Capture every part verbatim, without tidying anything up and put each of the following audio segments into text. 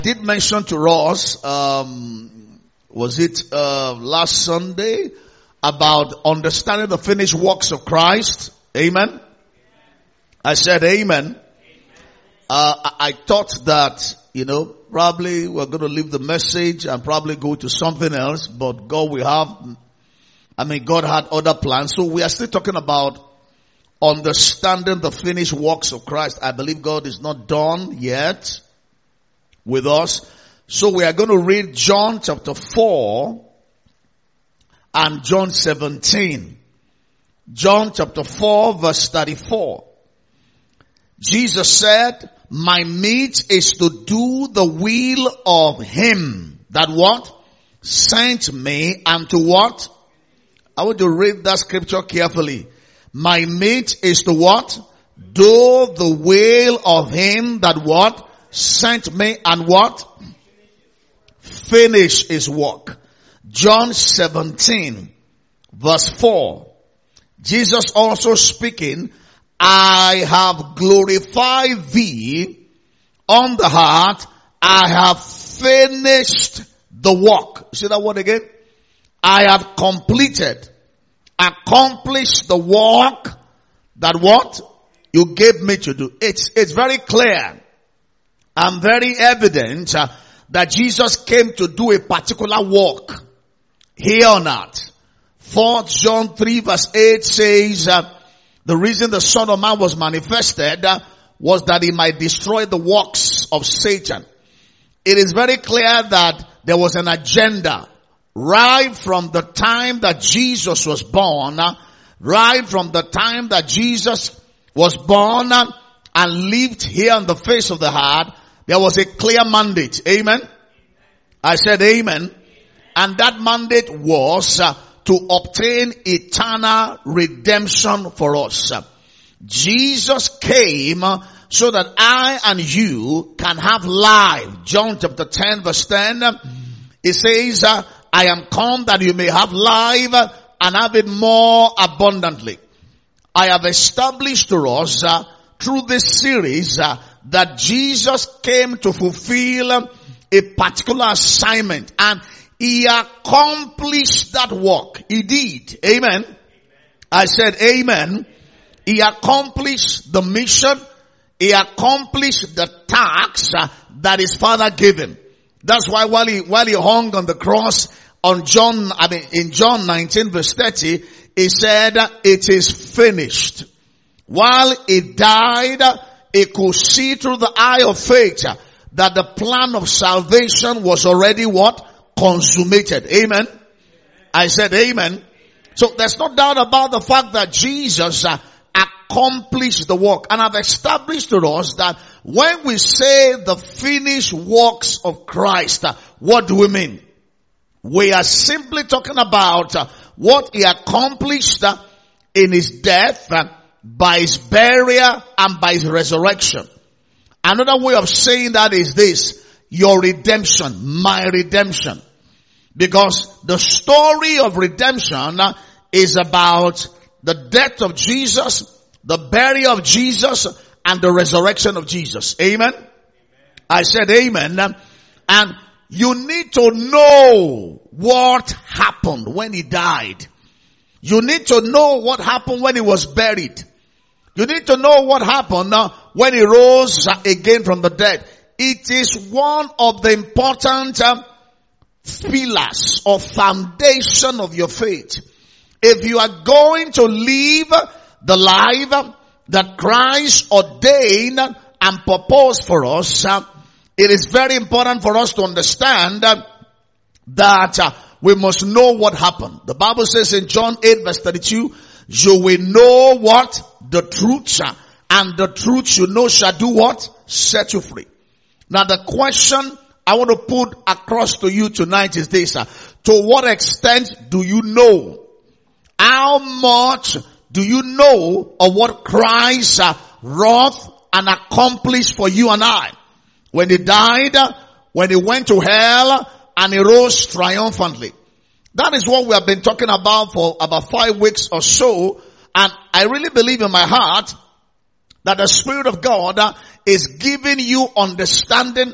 Did mention to us, um, was it uh, last Sunday, about understanding the finished works of Christ? Amen. I said amen. Uh, I, I thought that, you know, probably we're going to leave the message and probably go to something else, but God will have, I mean, God had other plans. So we are still talking about understanding the finished works of Christ. I believe God is not done yet with us. So we are going to read John chapter four and John seventeen. John chapter four verse thirty-four. Jesus said, my meat is to do the will of him that what? Sent me, and to what? I want to read that scripture carefully. My meat is to what? Do the will of him that what? Sent me, and what? Finish his work. John seventeen verse four. Jesus also speaking, I have glorified thee on the heart. I have finished the work. See that word again? I have completed, accomplished the work that what? You gave me to do. It's, it's very clear and very evident uh, that Jesus came to do a particular work here on earth. Fourth John three verse eight says, uh, the reason the Son of Man was manifested uh, was that he might destroy the works of Satan. It is very clear that there was an agenda right from the time that Jesus was born, uh, right from the time that Jesus was born uh, and lived here on the face of the earth. There was a clear mandate. Amen. I said amen. And that mandate was uh, to obtain eternal redemption for us. Jesus came so that I and you can have life. John chapter ten verse ten. It says, uh, I am come that you may have life and have it more abundantly. I have established to us uh, through this series uh, that Jesus came to fulfill uh, a particular assignment, and he accomplished that work. He did. Amen. Amen. I said amen. He accomplished the mission. He accomplished the task uh, that his Father gave him. That's why while he, while he hung on the cross on John, I mean, in John nineteen verse thirty, he said, it is finished. While he died, he could see through the eye of faith that the plan of salvation was already what? Consummated. Amen. I said amen. So there's no doubt about the fact that Jesus uh, accomplished the work. And I've established to us that when we say the finished works of Christ, uh, what do we mean? We are simply talking about uh, what he accomplished uh, in his death, uh, by his burial, and by his resurrection. Another way of saying that is this: your redemption, my redemption. Because the story of redemption uh, is about the death of Jesus, the burial of Jesus, and the resurrection of Jesus. Amen? Amen. I said amen. And you need to know what happened when he died. You need to know what happened when he was buried. You need to know what happened uh, when he rose uh, again from the dead. It is one of the important uh, pillars or foundation of your faith. If you are going to live the life that Christ ordained and proposed for us, uh, it is very important for us to understand uh, that uh, we must know what happened. The Bible says in John eight verse thirty-two, you will know what? The truth, uh, and the truth you know shall do what? Set you free. Now the question I want to put across to you tonight is this: uh, to what extent do you know? How much do you know of what Christ uh, wrought and accomplished for you and I? When he died, uh, when he went to hell, and he rose triumphantly. That is what we have been talking about for about five weeks or so. And I really believe in my heart that the Spirit of God uh, is giving you understanding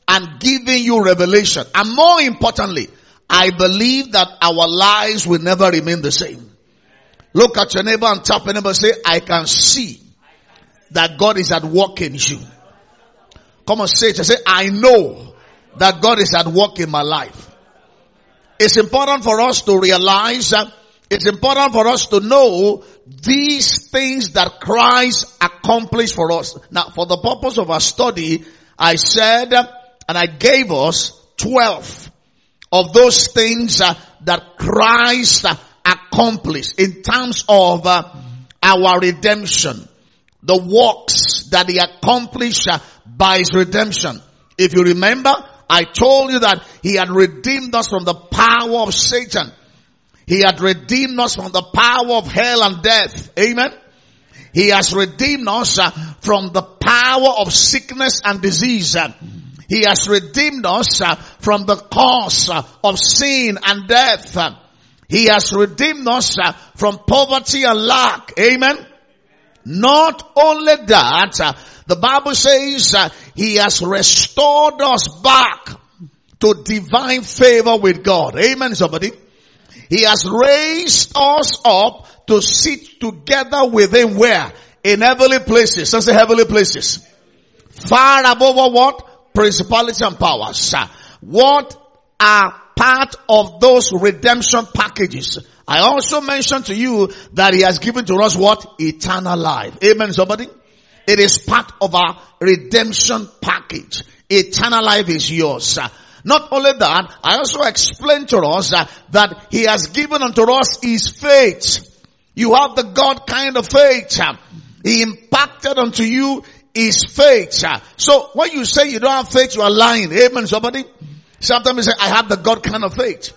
and giving you revelation. And more importantly, I believe that our lives will never remain the same. Look at your neighbor and tap your neighbor and say, I can see that God is at work in you. Come on, say it. Say, I know that God is at work in my life. It's important for us to realize that it's important for us to know these things that Christ accomplished for us. Now, for the purpose of our study, I said, and I gave us twelve of those things uh, that Christ uh, accomplished in terms of uh, our redemption. The works that he accomplished uh, by his redemption. If you remember, I told you that he had redeemed us from the power of Satan. He had redeemed us from the power of hell and death. Amen. He has redeemed us uh, from the power of sickness and disease. Uh, he has redeemed us uh, from the cause uh, of sin and death. Uh, he has redeemed us uh, from poverty and lack. Amen. Not only that, uh, the Bible says uh, he has restored us back to divine favor with God. Amen, somebody. He has raised us up to sit together with him where? In heavenly places. Let's say heavenly places. Far above what? Principalities and powers. What are part of those redemption packages? I also mentioned to you that he has given to us what? Eternal life. Amen, somebody. It is part of our redemption package. Eternal life is yours. Not only that, I also explained to us uh, that he has given unto us his faith. You have the God kind of faith. Uh, he impacted unto you his faith. Uh, so when you say you don't have faith, you are lying. Amen, somebody? Sometimes you say, I have the God kind of faith.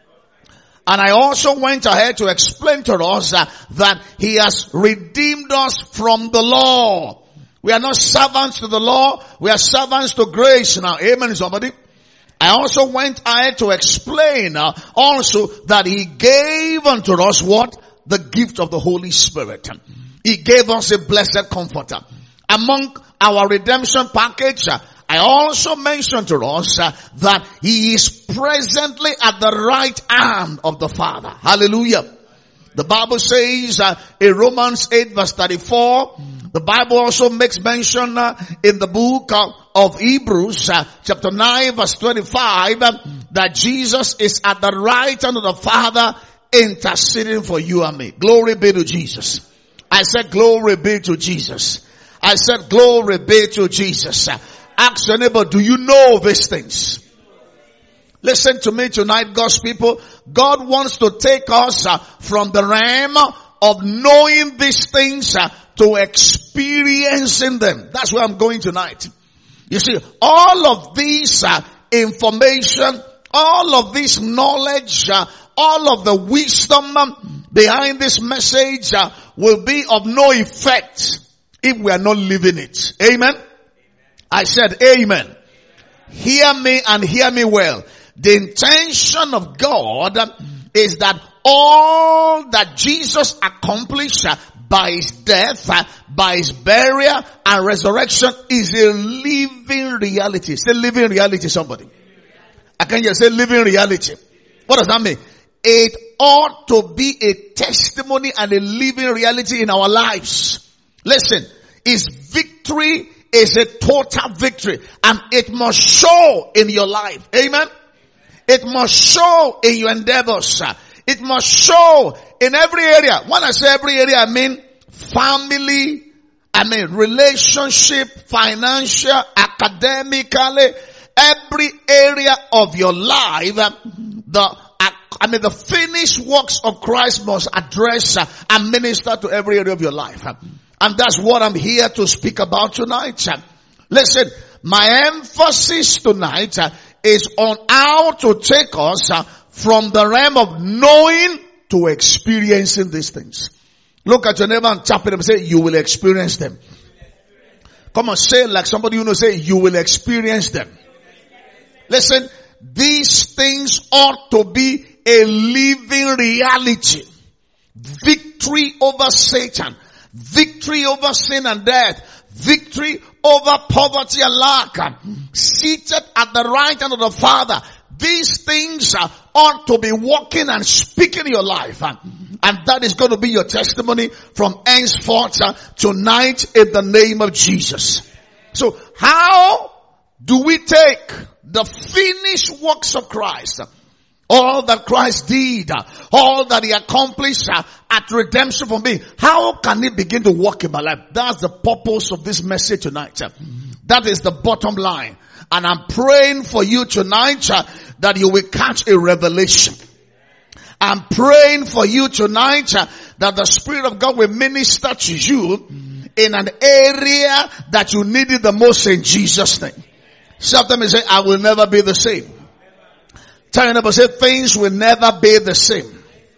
And I also went ahead to explain to us uh, that he has redeemed us from the law. We are not servants to the law. We are servants to grace now. Amen, somebody? I also went ahead to explain uh, also that he gave unto us what? The gift of the Holy Spirit. He gave us a blessed comforter. Among our redemption package, uh, I also mentioned to us uh, that he is presently at the right hand of the Father. Hallelujah. The Bible says uh, in Romans eight verse thirty-four, the Bible also makes mention uh, in the book uh, of Hebrews uh, chapter nine verse twenty-five uh, that Jesus is at the right hand of the Father interceding for you and me. Glory be to Jesus. I said glory be to Jesus. I said glory be to Jesus. Uh, ask your neighbor, do you know these things? Listen to me tonight, God's people. God wants to take us uh, from the realm of knowing these things uh, to experiencing them. That's where I'm going tonight. You see, all of these uh, information, all of this knowledge, uh, all of the wisdom um, behind this message uh, will be of no effect if we are not living it. Amen? I said amen. Hear me and hear me well. The intention of God is that all that Jesus accomplished by his death, by his burial and resurrection is a living reality. It's a living reality, somebody. I can just say living reality. What does that mean? It ought to be a testimony and a living reality in our lives. Listen, his victory is a total victory and it must show in your life. Amen? It must show in your endeavors. It must show in every area. When I say every area, I mean family, I mean relationship, financial, academically, every area of your life. The, I mean the finished works of Christ must address and minister to every area of your life. And that's what I'm here to speak about tonight. Listen, my emphasis tonight is on how to take us uh, from the realm of knowing to experiencing these things. Look at your neighbor and tap him and say, you will experience them. Come on, say it like somebody you know, say, you will experience them. Listen, these things ought to be a living reality. Victory over Satan. Victory over sin and death. Victory over poverty and lack, seated at the right hand of the Father. These things uh, ought to be walking and speaking in your life. Uh, and that is going to be your testimony from henceforth uh, tonight in the name of Jesus. So how do we take the finished works of Christ, all that Christ did, all that he accomplished at redemption for me, how can it begin to work in my life? That's the purpose of this message tonight. That is the bottom line. And I'm praying for you tonight that you will catch a revelation. I'm praying for you tonight that the Spirit of God will minister to you in an area that you need it the most in Jesus' name. Sometimes say, I will never be the same. Tell your neighbor, say, things will never be the same.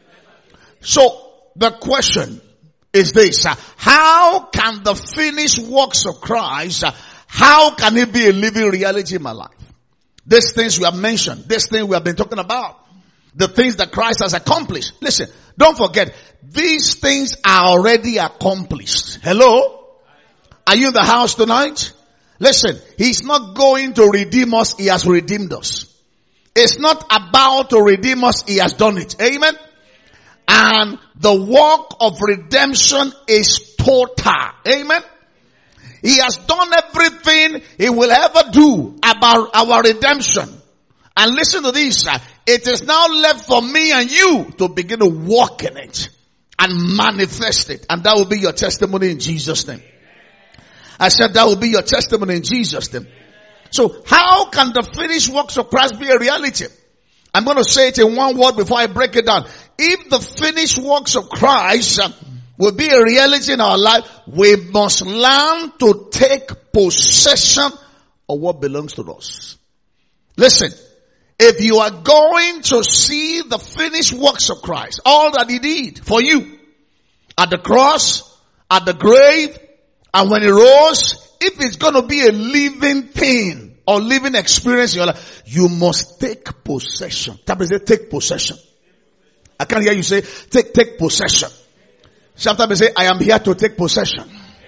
So, the question is this. How can the finished works of Christ, how can it be a living reality in my life? These things we have mentioned, these things we have been talking about, the things that Christ has accomplished. Listen, don't forget, these things are already accomplished. Hello? Are you in the house tonight? Listen, he's not going to redeem us, he has redeemed us. It's not about to redeem us, he has done it. Amen? And the work of redemption is total. Amen? He has done everything he will ever do about our redemption. And listen to this. It is now left for me and you to begin to walk in it and manifest it. And that will be your testimony in Jesus' name. I said that will be your testimony in Jesus' name. So how can the finished works of Christ be a reality? I'm going to say it in one word before I break it down. If the finished works of Christ uh, will be a reality in our life, we must learn to take possession of what belongs to us. Listen, if you are going to see the finished works of Christ, all that he did for you at the cross, at the grave, and when he rose, if it's going to be a living thing or living experience in your life, you must take possession. Somebody say, take possession. I can't hear you say, take, take possession. Sometimes say, I am here to take possession.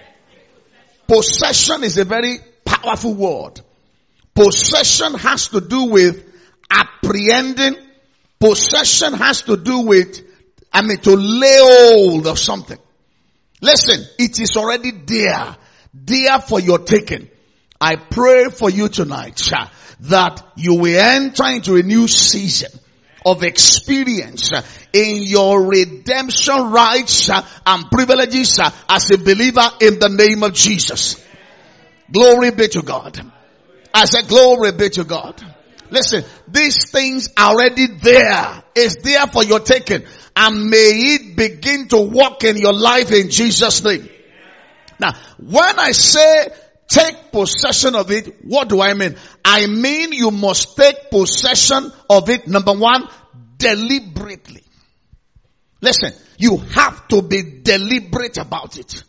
Possession is a very powerful word. Possession has to do with apprehending. Possession has to do with, I mean, to lay hold of something. Listen, it is already there. There for your taking. I pray for you tonight uh, that you will enter into a new season of experience uh, in your redemption rights uh, and privileges uh, as a believer in the name of Jesus. Glory be to God. I said glory be to God. Listen, these things are already there. It's there for your taking. And may it begin to work in your life in Jesus' name. Now, when I say take possession of it, what do I mean? I mean you must take possession of it, number one, deliberately. Listen, you have to be deliberate about it.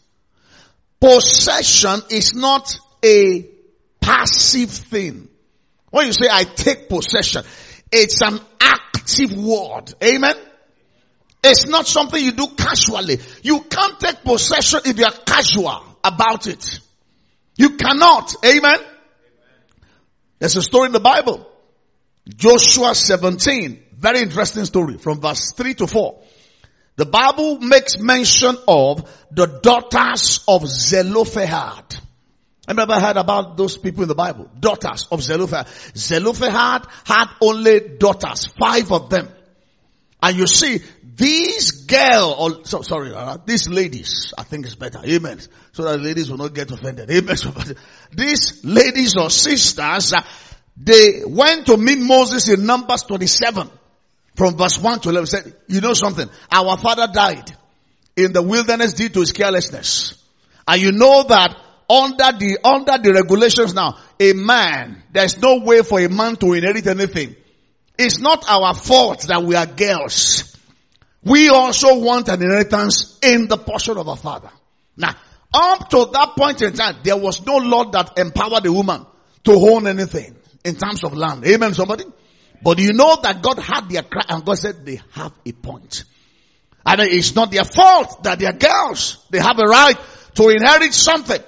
Possession is not a passive thing. When you say I take possession, it's an active word. Amen? It's not something you do casually. You can't take possession if you are casual about it. You cannot. Amen? There's a story in the Bible. Joshua seventeen. Very interesting story from verse three to four. The Bible makes mention of the daughters of Zelophehad. Have you ever heard about those people in the Bible? Daughters of Zelophehad. Zelophehad had only daughters, five of them. And you see, these girl, or so, sorry, uh, these ladies, I think it's better, amen, so that ladies will not get offended, amen. These ladies or sisters, uh, they went to meet Moses in Numbers twenty-seven, from verse one to eleven, said, you know something, our father died in the wilderness due to his carelessness. And you know that under the, under the regulations now, a man, there's no way for a man to inherit anything. It's not our fault that we are girls. We also want an inheritance in the portion of our father. Now, up to that point in time, there was no law that empowered the woman to own anything in terms of land. Amen, somebody? But you know that God had their cry, and God said they have a point. And it's not their fault that they are girls. They have a right to inherit something.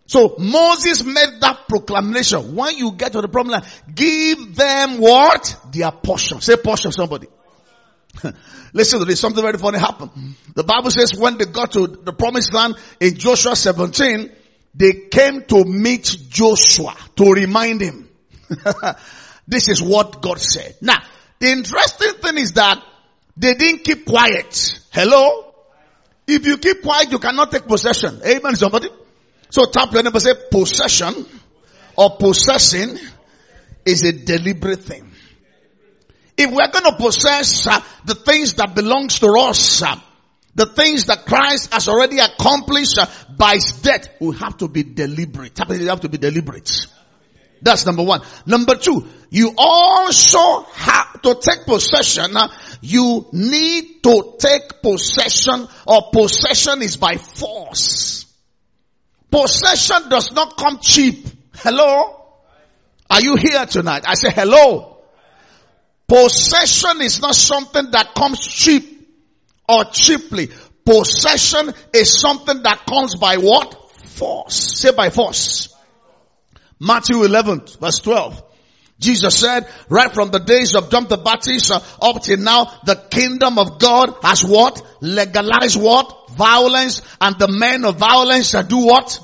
So Moses made that proclamation. When you get to the promised land, give them what? Their portion. Say portion, somebody. Listen to this. Something very funny happened. The Bible says when they got to the promised land in Joshua seventeen, they came to meet Joshua to remind him. This is what God said. Now, the interesting thing is that they didn't keep quiet. Hello? If you keep quiet, you cannot take possession. Amen, somebody? So tap your neighbor, say possession or possessing is a deliberate thing. If we're going to possess uh, the things that belongs to us, uh, the things that Christ has already accomplished uh, by his death, we have to be deliberate. We have to be deliberate. That's number one. Number two, you also have to take possession. Uh, you need to take possession, or possession is by force. Possession does not come cheap. Hello? Are you here tonight? I say hello. Possession is not something that comes cheap or cheaply. Possession is something that comes by what? Force. Say by force. Matthew eleven verse twelve. Jesus said, right from the days of John the Baptist uh, up till now, the kingdom of God has what? Legalized what? Violence, and the men of violence shall do what?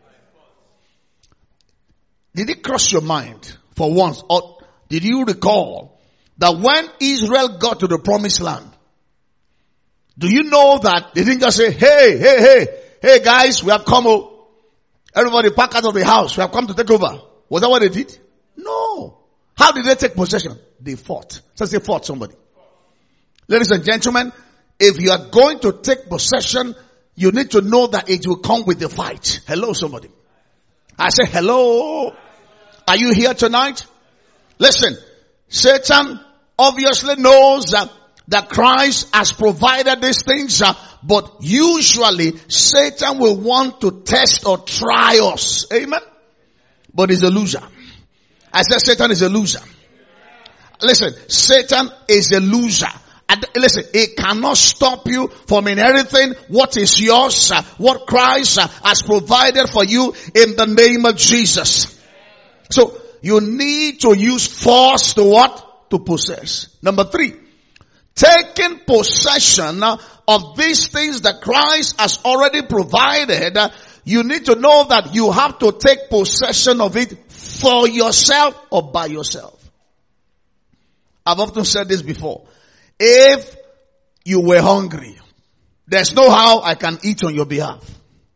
Did it cross your mind for once? Or did you recall that when Israel got to the promised land, do you know that they didn't just say, hey, hey, hey, hey guys, we have come. Oh. Everybody pack out of the house. We have come to take over. Was that what they did? No. How did they take possession? They fought. So say fought somebody. Ladies and gentlemen, if you are going to take possession, you need to know that it will come with the fight. Hello somebody. I say hello. Are you here tonight? Listen, Satan obviously knows uh, that Christ has provided these things, uh, but usually Satan will want to test or try us. Amen? But he's a loser. I said Satan is a loser. Listen, Satan is a loser. And listen, it cannot stop you from inheriting what is yours, uh, what Christ uh, has provided for you in the name of Jesus. So, you need to use force to what? To possess. Number three, taking possession of these things that Christ has already provided, you need to know that you have to take possession of it for yourself or by yourself. I've often said this before. If you were hungry, there's no how I can eat on your behalf.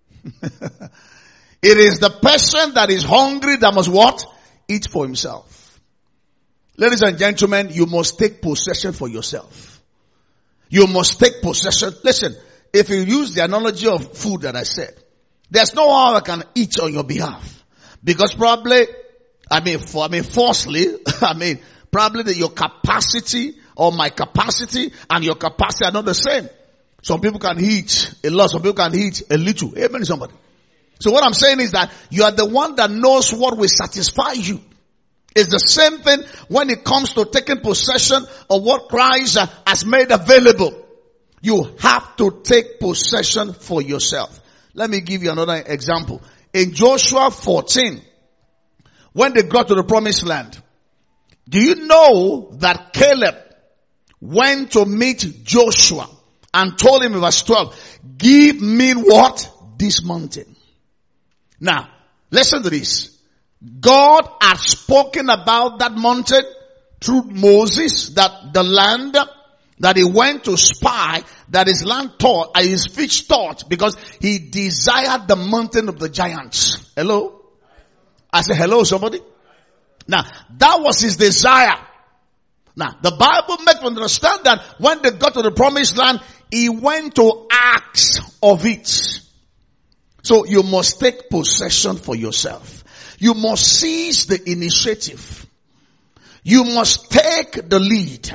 It is the person that is hungry that must what? Eat for himself. Ladies and gentlemen, you must take possession for yourself. You must take possession. Listen, if you use the analogy of food that I said, there's no how I can eat on your behalf. Because probably, I mean, for, I mean, falsely, I mean, probably that your capacity or my capacity and your capacity are not the same. Some people can eat a lot, some people can eat a little. Amen, somebody. So what I'm saying is that you are the one that knows what will satisfy you. It's the same thing when it comes to taking possession of what Christ has made available. You have to take possession for yourself. Let me give you another example. In Joshua fourteen, when they got to the promised land, do you know that Caleb went to meet Joshua and told him in verse twelve, give me what? This mountain. Now, listen to this. God had spoken about that mountain through Moses, that the land that he went to spy, that his land taught, uh, his fish taught, because he desired the mountain of the giants. Hello? I say hello somebody. Now, that was his desire. Now, the Bible makes us understand that when they got to the promised land, he went to ask of it. So you must take possession for yourself. You must seize the initiative. You must take the lead.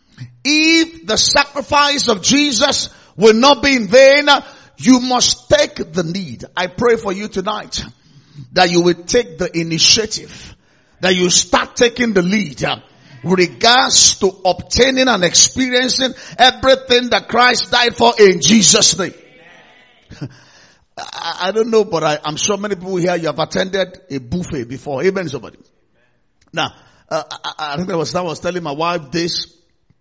If the sacrifice of Jesus will not be in vain, you must take the lead. I pray for you tonight that you will take the initiative, that you start taking the lead with regards to obtaining and experiencing everything that Christ died for in Jesus' name. I, I don't know, but I, I'm sure many people here, you have attended a buffet before. Amen, somebody. Now, uh, I, I think I was, I was telling my wife this.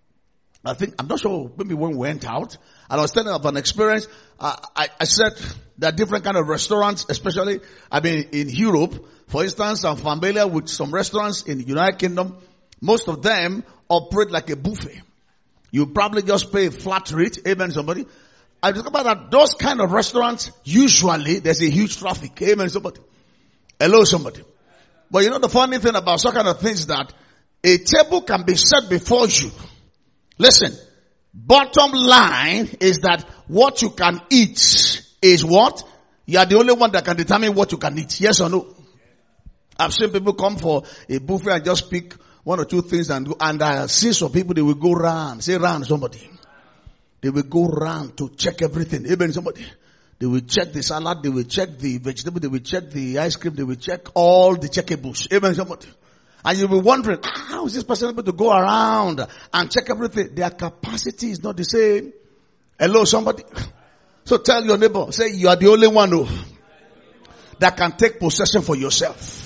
I think, I'm not sure, maybe when we went out, and I was telling her of an experience. Uh, I, I said there are different kind of restaurants, especially, I mean, in Europe. For instance, I'm familiar with some restaurants in the United Kingdom. Most of them operate like a buffet. You probably just pay a flat rate. Amen, somebody. I discovered that those kind of restaurants, usually there's a huge traffic. Amen, somebody. Hello, somebody. But you know the funny thing about some kind of things is that a table can be set before you. Listen, bottom line is that what you can eat is what? You are the only one that can determine what you can eat. Yes or no? I've seen people come for a buffet and just pick one or two things and do, and I see some people, they will go round. Say round, somebody. They will go round to check everything. Amen, somebody. They will check the salad, they will check the vegetable, they will check the ice cream, they will check all the checkables. Amen, somebody. And you'll be wondering, how is this person able to go around and check everything? Their capacity is not the same. Hello, somebody. So tell your neighbor, say you are the only one who that can take possession for yourself.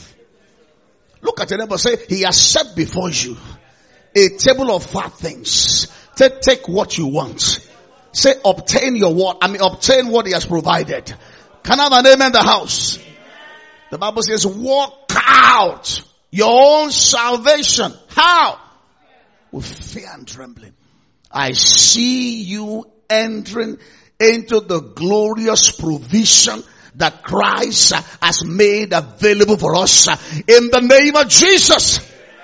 Look at your neighbor, say he has set before you a table of fat things. Take, take what you want. Say obtain your what? I mean obtain what he has provided. Can I have an amen in the house? The Bible says walk out your own salvation. How? With fear and trembling. I see you entering into the glorious provision that Christ has made available for us in the name of Jesus.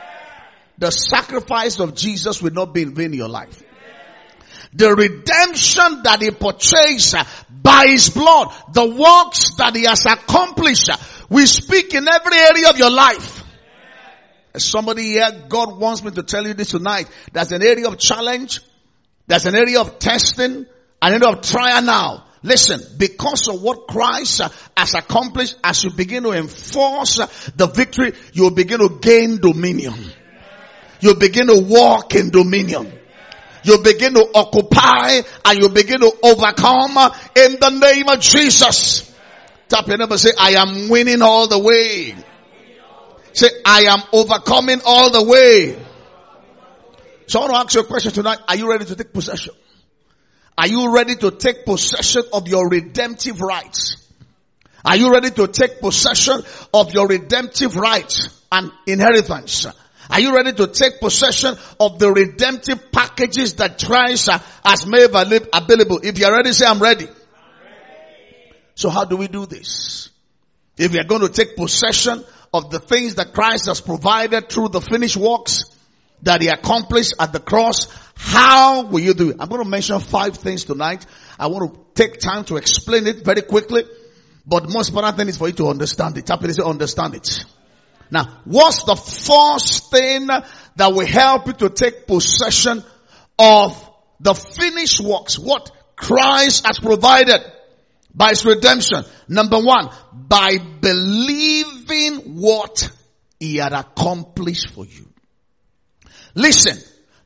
The sacrifice of Jesus will not be in vain in your life. The redemption that he purchased by his blood, the works that he has accomplished, we speak in every area of your life. As somebody here, God wants me to tell you this tonight. There's an area of challenge. There's an area of testing. An area of trial now. Listen, because of what Christ has accomplished, as you begin to enforce the victory, you'll begin to gain dominion. You'll begin to walk in dominion. You'll begin to occupy and you'll begin to overcome in the name of Jesus. Tap your neighbor, say, I am winning all the way. Say, I am overcoming all the way. So I want to ask you a question tonight. Are you ready to take possession? Are you ready to take possession of your redemptive rights? Are you ready to take possession of your redemptive rights and inheritance? Are you ready to take possession of the redemptive packages that Christ has made available? If you're ready, say, I'm ready. I'm ready. So how do we do this? If we are going to take possession of the things that Christ has provided through the finished works that he accomplished at the cross, how will you do it? I'm going to mention five things tonight. I want to take time to explain it very quickly. But the most important thing is for you to understand it. Tap it and say, understand it. Now, what's the first thing that will help you to take possession of the finished works? What Christ has provided by his redemption. Number one, by believing what he had accomplished for you. Listen,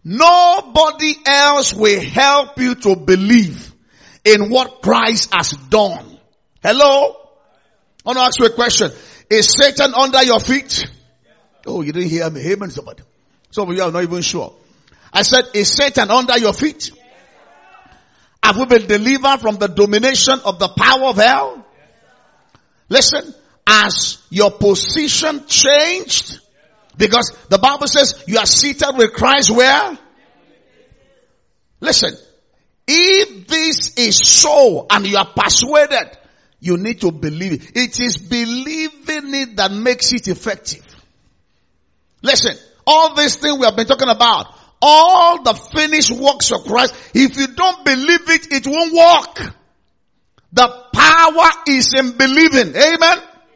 nobody else will help you to believe in what Christ has done. Hello? I want to ask you a question. Is Satan under your feet? Oh, you didn't hear me. Amen, somebody. Some of you are not even sure. I said, is Satan under your feet? Have we been delivered from the domination of the power of hell? Listen, has your position changed? Because the Bible says you are seated with Christ where? Listen, if this is so and you are persuaded, you need to believe it. It is believing it that makes it effective. Listen, all these things we have been talking about, all the finished works of Christ, if you don't believe it, it won't work. The power is in believing. Amen? Amen.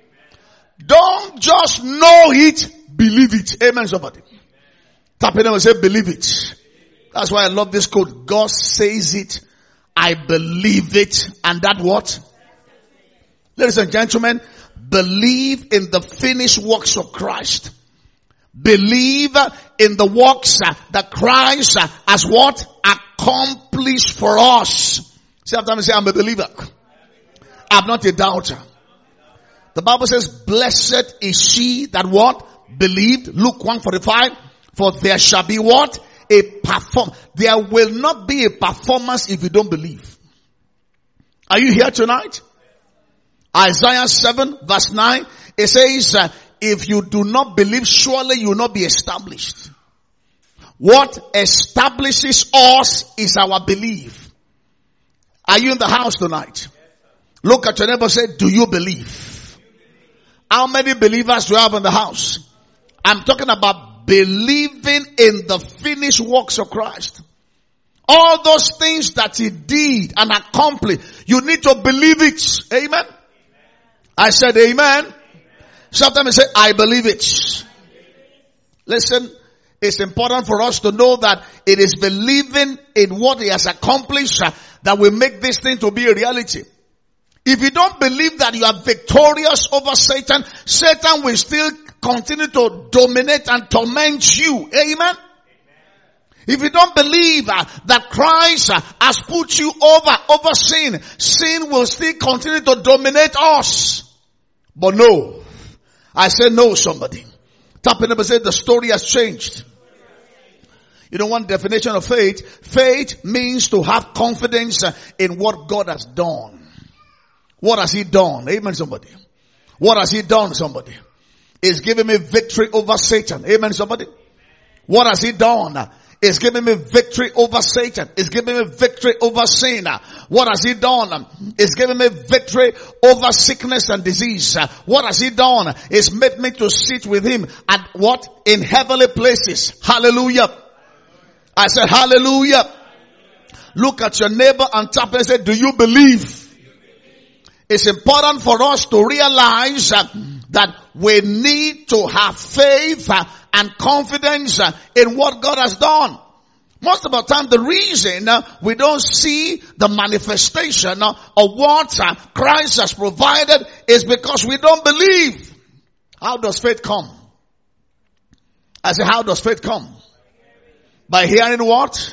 Don't just know it, believe it. Amen, somebody. Tap it and say, believe it. That's why I love this quote. God says it, I believe it, and that what? Ladies and gentlemen, believe in the finished works of Christ. Believe in the works that Christ has what? Accomplished for us. Say after me, say, I'm a believer. I'm not a doubter. The Bible says, blessed is she that what? Believed. Luke one forty-five. For there shall be what? A perform. There will not be a performance if you don't believe. Are you here tonight? Isaiah seven verse nine. It says, uh, if you do not believe, surely you will not be established. What establishes us is our belief. Are you in the house tonight? Look at your neighbor and say, do you believe? How many believers do you have in the house? I'm talking about believing in the finished works of Christ. All those things that he did and accomplished, you need to believe it. Amen? Amen. I said amen. Amen. Sometimes say, I believe it. Listen, it's important for us to know that it is believing in what he has accomplished uh, that will make this thing to be a reality. If you don't believe that you are victorious over Satan, Satan will still continue to dominate and torment you. Amen? Amen. If you don't believe uh, that Christ uh, has put you over, over sin, sin will still continue to dominate us. But no. I say no, somebody. Tap in and say the story has changed. You know one definition of faith? Faith means to have confidence uh, in what God has done. What has he done? Amen, somebody. What has he done, somebody? He's giving me victory over Satan. Amen, somebody. What has he done? He's giving me victory over Satan. He's giving me victory over sin. What has he done? He's giving me victory over sickness and disease. What has he done? He's made me to sit with him at what? In heavenly places. Hallelujah. I said hallelujah. Look at your neighbor and tap and say, do you believe? It's important for us to realize uh, that we need to have faith uh, and confidence uh, in what God has done. Most of the time, the reason uh, we don't see the manifestation uh, of what uh, Christ has provided is because we don't believe. How does faith come? I say, how does faith come? By hearing what?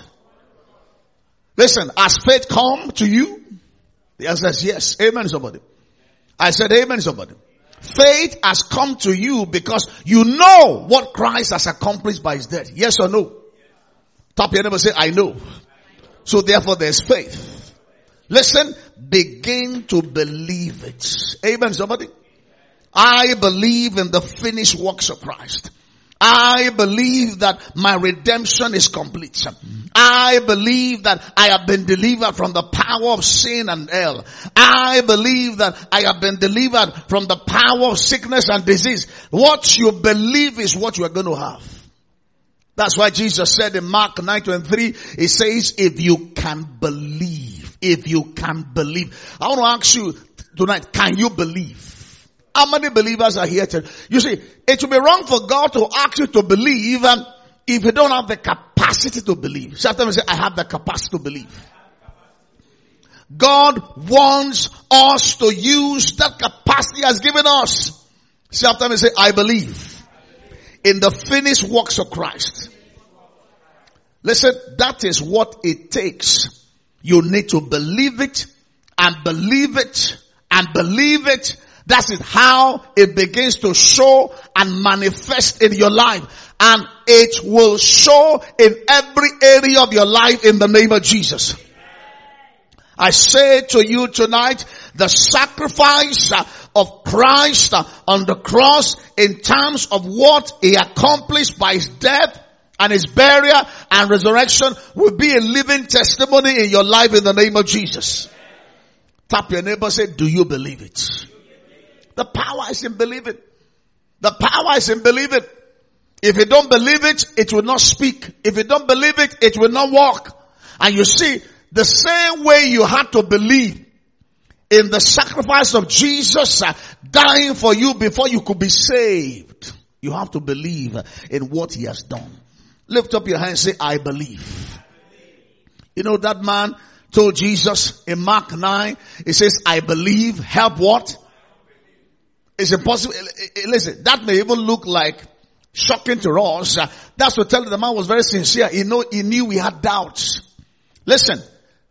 Listen, has faith come to you? The answer is yes. Amen, somebody. I said amen, somebody. Faith has come to you because you know what Christ has accomplished by his death. Yes or no? Tap your neighbor and say, I know. So therefore there's faith. Listen, begin to believe it. Amen, somebody. I believe in the finished works of Christ. I believe that my redemption is complete. I believe that I have been delivered from the power of sin and hell. I believe that I have been delivered from the power of sickness and disease. What you believe is what you are going to have. That's why Jesus said in Mark nine twenty-three, he says, if you can believe, if you can believe. I want to ask you tonight, can you believe? How many believers are here today? You see, it would be wrong for God to ask you to believe um, if you don't have the capacity to believe. Sometimes say, I have the capacity to believe. God wants us to use that capacity He has given us. Sometimes say, I believe in the finished works of Christ. Listen, that is what it takes. You need to believe it and believe it and believe it. That's it. How it begins to show and manifest in your life. And it will show in every area of your life in the name of Jesus. I say to you tonight, the sacrifice of Christ on the cross in terms of what He accomplished by His death and His burial and resurrection will be a living testimony in your life in the name of Jesus. Tap your neighbor and say, do you believe it? The power is in believing. The power is in believing. If you don't believe it, it will not speak. If you don't believe it, it will not walk. And you see, the same way you had to believe in the sacrifice of Jesus uh, dying for you before you could be saved, you have to believe in what He has done. Lift up your hand and say, I believe. You know that man told Jesus in Mark nine, he says, I believe, help what? It's impossible. Listen, that may even look like shocking to us. That's to tell you the man was very sincere. He know, he knew he had doubts. Listen,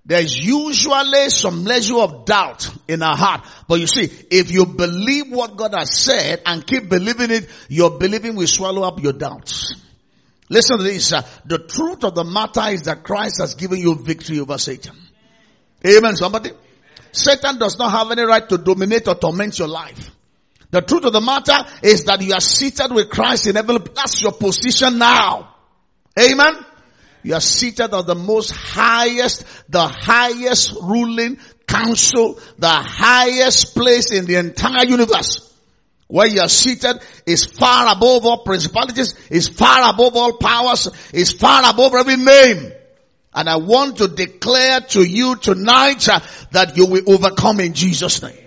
there's usually some measure of doubt in our heart. But you see, if you believe what God has said and keep believing it, your believing will swallow up your doubts. Listen to this. Uh, the truth of the matter is that Christ has given you victory over Satan. Amen, somebody? Amen. Satan does not have any right to dominate or torment your life. The truth of the matter is that you are seated with Christ in heaven. That's your position now. Amen? You are seated at the most highest, the highest ruling council, the highest place in the entire universe. Where you are seated is far above all principalities, is far above all powers, is far above every name. And I want to declare to you tonight uh, that you will overcome in Jesus' name.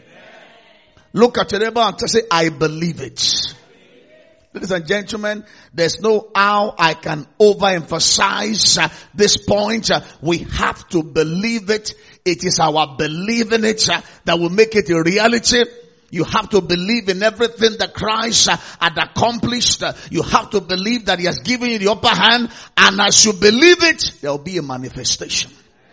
Look at your neighbor and say, I believe it. Ladies and gentlemen, there's no how I can overemphasize uh, this point. Uh, we have to believe it. It is our believing it uh, that will make it a reality. You have to believe in everything that Christ uh, had accomplished. Uh, you have to believe that He has given you the upper hand. And as you believe it, there will be a manifestation.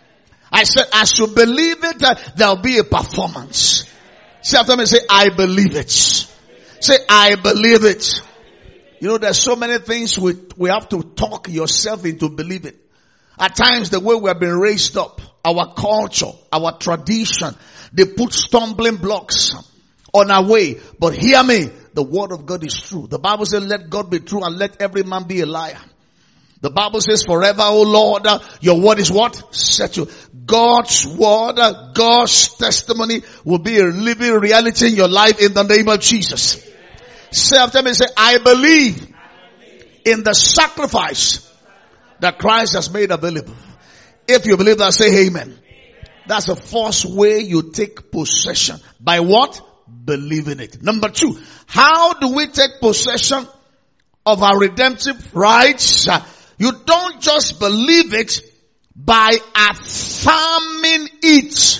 I said, as you believe it, uh, there will be a performance. Say after me, say, I believe it. Say, I believe it. You know, there's so many things we, we have to talk yourself into believing. At times, the way we have been raised up, our culture, our tradition, they put stumbling blocks on our way. But hear me, the word of God is true. The Bible says, let God be true and let every man be a liar. The Bible says, forever, O Lord, uh, your word is what? Settled. God's word, uh, God's testimony will be a living reality in your life in the name of Jesus. Say after me, say, I believe in the sacrifice that Christ has made available. If you believe that, say amen. That's the first way you take possession. By what? Believing it. Number two, how do we take possession of our redemptive rights? You don't just believe it by affirming it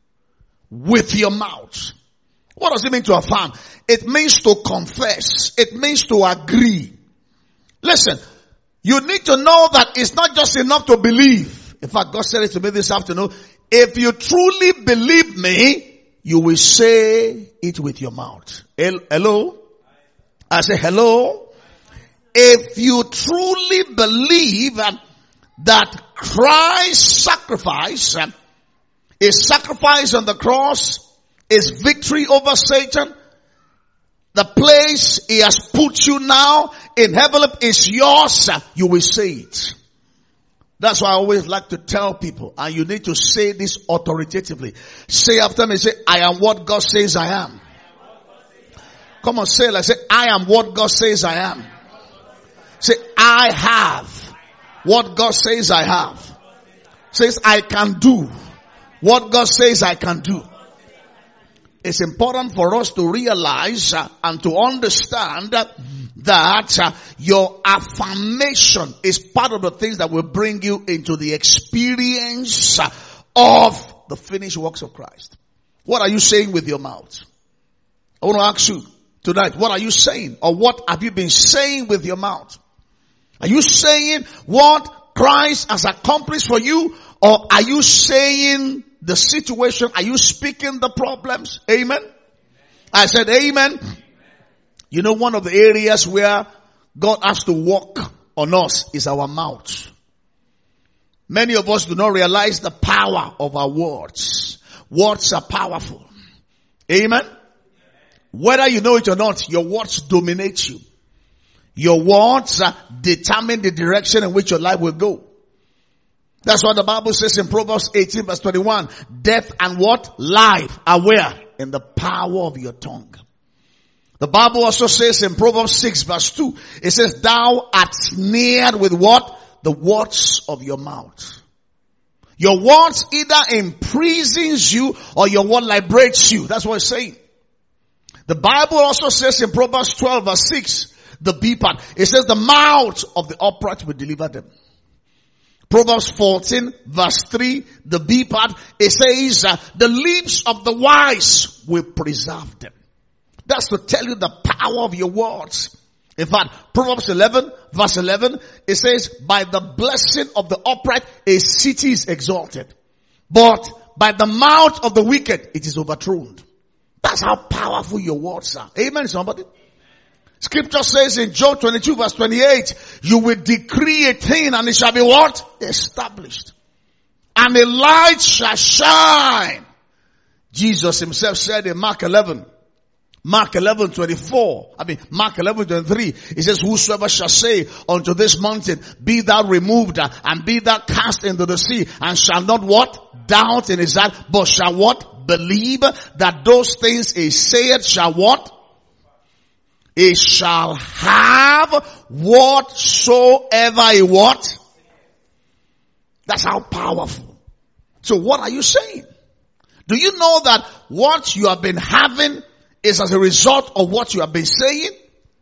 with your mouth. What does it mean to affirm? It means to confess. It means to agree. Listen, you need to know that it's not just enough to believe. In fact, God said it to me this afternoon. If you truly believe me, you will say it with your mouth. Hello? I say hello. If you truly believe that Christ's sacrifice, his sacrifice on the cross, is victory over Satan, the place he has put you now in heaven is yours, you will say it. That's why I always like to tell people, and you need to say this authoritatively. Say after me, say, I am what God says I am. Come on, say it like, say, I am what God says I am. Say, I have what God says I have. Says, I can do what God says I can do. It's important for us to realize uh, and to understand uh, that uh, your affirmation is part of the things that will bring you into the experience uh, of the finished works of Christ. What are you saying with your mouth? I want to ask you tonight, what are you saying? Or what have you been saying with your mouth? Are you saying what Christ has accomplished for you? Or are you saying the situation? Are you speaking the problems? Amen. I said amen. Amen. You know, one of the areas where God has to work on us is our mouth. Many of us do not realize the power of our words. Words are powerful. Amen. Whether you know it or not, your words dominate you. Your words uh, determine the direction in which your life will go. That's what the Bible says in Proverbs eighteen verse twenty-one. Death and what? Life are where? In the power of your tongue. The Bible also says in Proverbs six verse two. It says, thou art snared with what? The words of your mouth. Your words either imprisons you or your word liberates you. That's what it's saying. The Bible also says in Proverbs twelve verse six, the B part. It says the mouth of the upright will deliver them. Proverbs fourteen verse three, the B part, it says, uh, the lips of the wise will preserve them. That's to tell you the power of your words. In fact, Proverbs eleven verse eleven, it says, by the blessing of the upright, a city is exalted. but by the mouth of the wicked, it is overthrown. That's how powerful your words are. Amen, somebody? Scripture says in Job twenty-two verse twenty-eight, you will decree a thing and it shall be what? Established. And a light shall shine. Jesus himself said in Mark eleven, Mark eleven twenty-four, I mean Mark eleven twenty-three, he says, whosoever shall say unto this mountain, be thou removed and be thou cast into the sea, and shall not what? Doubt in his heart, but shall what? Believe that those things he saith shall what? He shall have whatsoever he what? That's how powerful. So what are you saying? Do you know that what you have been having is as a result of what you have been saying?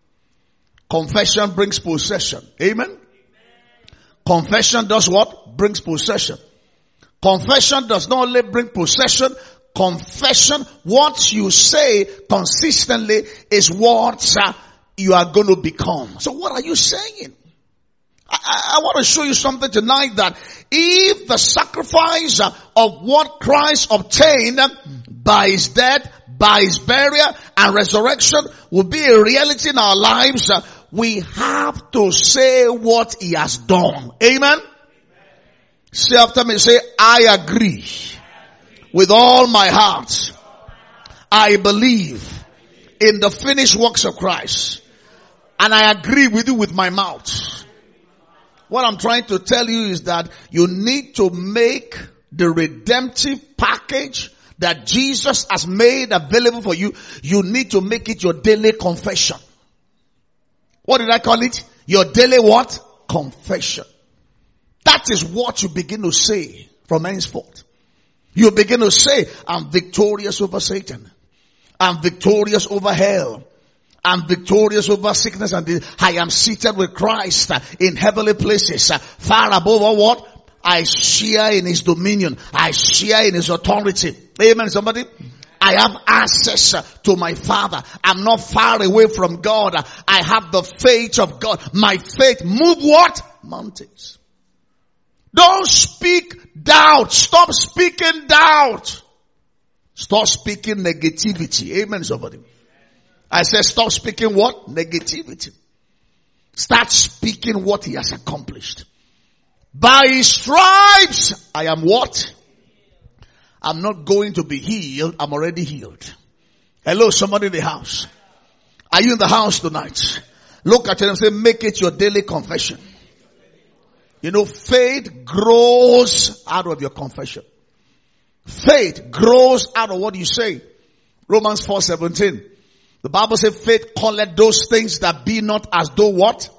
Confession brings possession. Amen? Amen. Confession does what? Brings possession. Confession does not only bring possession. Confession, what you say consistently is what uh, you are going to become. So what are you saying? I, I, I want to show you something tonight, that if the sacrifice uh, of what Christ obtained uh, by his death, by his burial and resurrection will be a reality in our lives, uh, we have to say what he has done. Amen? Amen. Say after me, say, I agree. With all my heart, I believe in the finished works of Christ. And I agree with you with my mouth. What I'm trying to tell you is that you need to make the redemptive package that Jesus has made available for you. You need to make it your daily confession. What did I call it? Your daily what? Confession. That is what you begin to say from henceforth. You begin to say, I'm victorious over Satan. I'm victorious over hell. I'm victorious over sickness, and this. I am seated with Christ in heavenly places. Far above all what? I share in his dominion. I share in his authority. Amen, somebody? I have access to my Father. I'm not far away from God. I have the faith of God. My faith move what? Mountains. Don't speak doubt. Stop speaking doubt. Stop speaking negativity. Amen, somebody. I said stop speaking what? Negativity. Start speaking what he has accomplished. By his stripes, I am what? I'm not going to be healed. I'm already healed. Hello, somebody in the house. Are you in the house tonight? Look at them and say, make it your daily confession. You know, faith grows out of your confession. Faith grows out of what you say. Romans four seventeen. The Bible says faith calleth those things that be not as though what?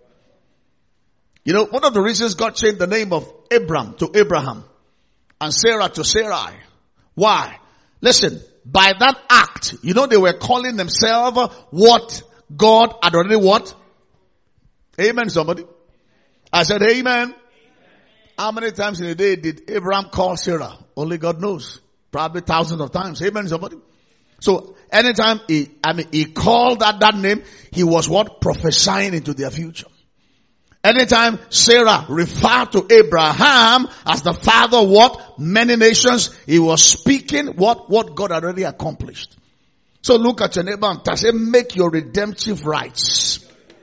You know, one of the reasons God changed the name of Abram to Abraham and Sarah to Sarai. Why? Listen, by that act, you know, they were calling themselves what God had already what? Amen, somebody. I said amen. Amen. How many times in a day did Abraham call Sarah? Only God knows. Probably thousands of times. Amen, somebody. So anytime he, I mean, he called out that name, he was what? Prophesying into their future. Anytime Sarah referred to Abraham as the father of what? Many nations, he was speaking what? What God had already accomplished. So look at your neighbor and say, make your redemptive rights.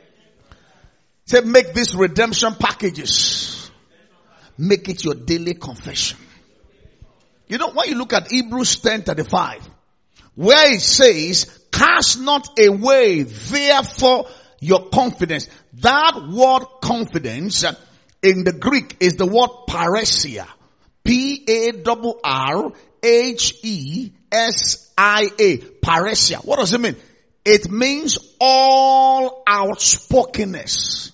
Say, make these redemption packages. Make it your daily confession. You know, when you look at Hebrews ten thirty-five, where it says, cast not away therefore your confidence. That word confidence in the Greek is the word parousia. P A R R H E S I A. Parousia. What does it mean? It means all outspokenness.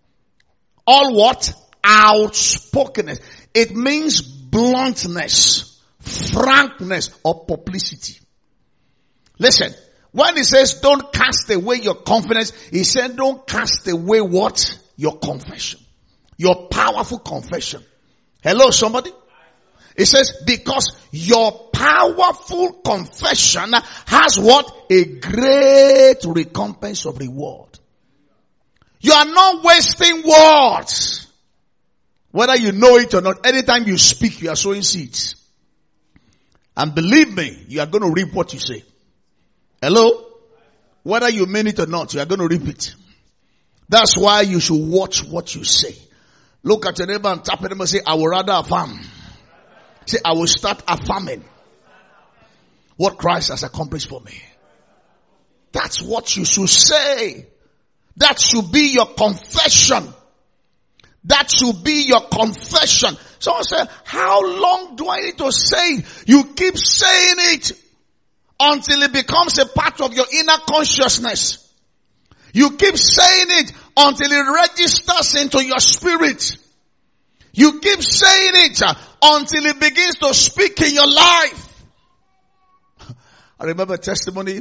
All what? Outspokenness. It means bluntness, frankness, or publicity. Listen, when he says don't cast away your confidence, he said don't cast away what? Your confession. Your powerful confession. Hello, somebody? It says because your powerful confession has what? A great recompense of reward. You are not wasting words. Whether you know it or not, anytime you speak, you are sowing seeds. And believe me, you are going to reap what you say. Hello? Whether you mean it or not, you are going to reap it. That's why you should watch what you say. Look at your neighbor and tap him and say, I will rather affirm. Say, I will start affirming what Christ has accomplished for me. That's what you should say. That should be your confession. That should be your confession. Someone said, how long do I need to say it? You keep saying it until it becomes a part of your inner consciousness. You keep saying it until it registers into your spirit. You keep saying it until it begins to speak in your life. I remember a testimony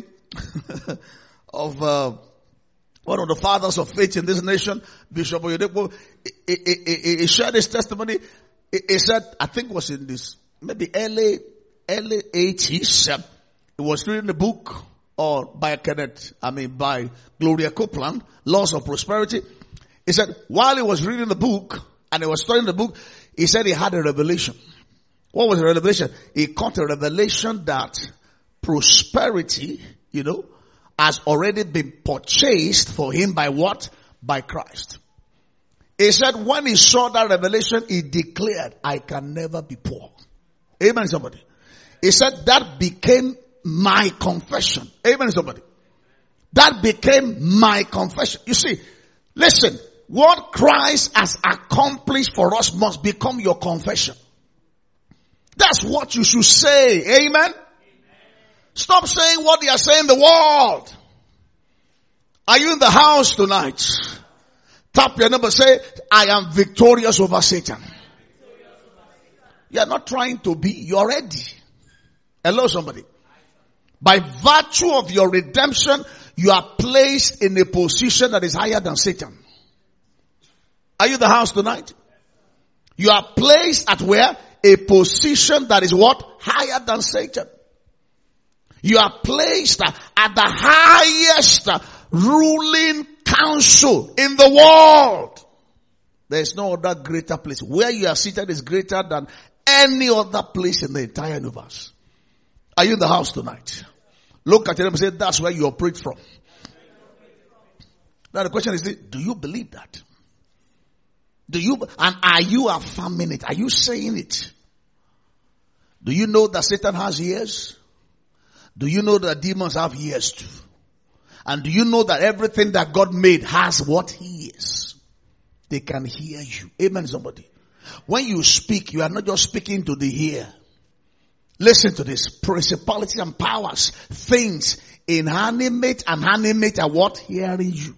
of uh, one of the fathers of faith in this nation, Bishop Oyedepo. He, he, he, he shared his testimony. He, he said, I think it was in this, maybe early, early eighties. Uh, he was reading the book, or by Kenneth, I mean by Gloria Copeland, Laws of Prosperity. He said, while he was reading the book, and he was studying the book, he said he had a revelation. What was the revelation? He caught a revelation that prosperity, you know, has already been purchased for him by what? By Christ. He said when he saw that revelation, he declared, I can never be poor. Amen, somebody. He said that became my confession. Amen, somebody. That became my confession. You see, listen, what Christ has accomplished for us must become your confession. That's what you should say. Amen. Amen. Stop saying what they are saying in the world. Are you in the house tonight? Tap your neighbor, say, I am victorious over Satan. You are not trying to be, you're ready. Hello, somebody. By virtue of your redemption, you are placed in a position that is higher than Satan. Are you in the house tonight? You are placed at where? A position that is what? Higher than Satan. You are placed at the highest ruling council in the world. There is no other greater place. Where you are seated is greater than any other place in the entire universe. Are you in the house tonight? Look at them and say, that's where you operate from. Now the question is, do you believe that? Do you, and are you affirming it? Are you saying it? Do you know that Satan has ears? Do you know that demons have ears too? And do you know that everything that God made has what he is? They can hear you. Amen, somebody. When you speak, you are not just speaking to the ear. Listen to this. Principalities and powers, things inanimate and animate are what? Hearing you.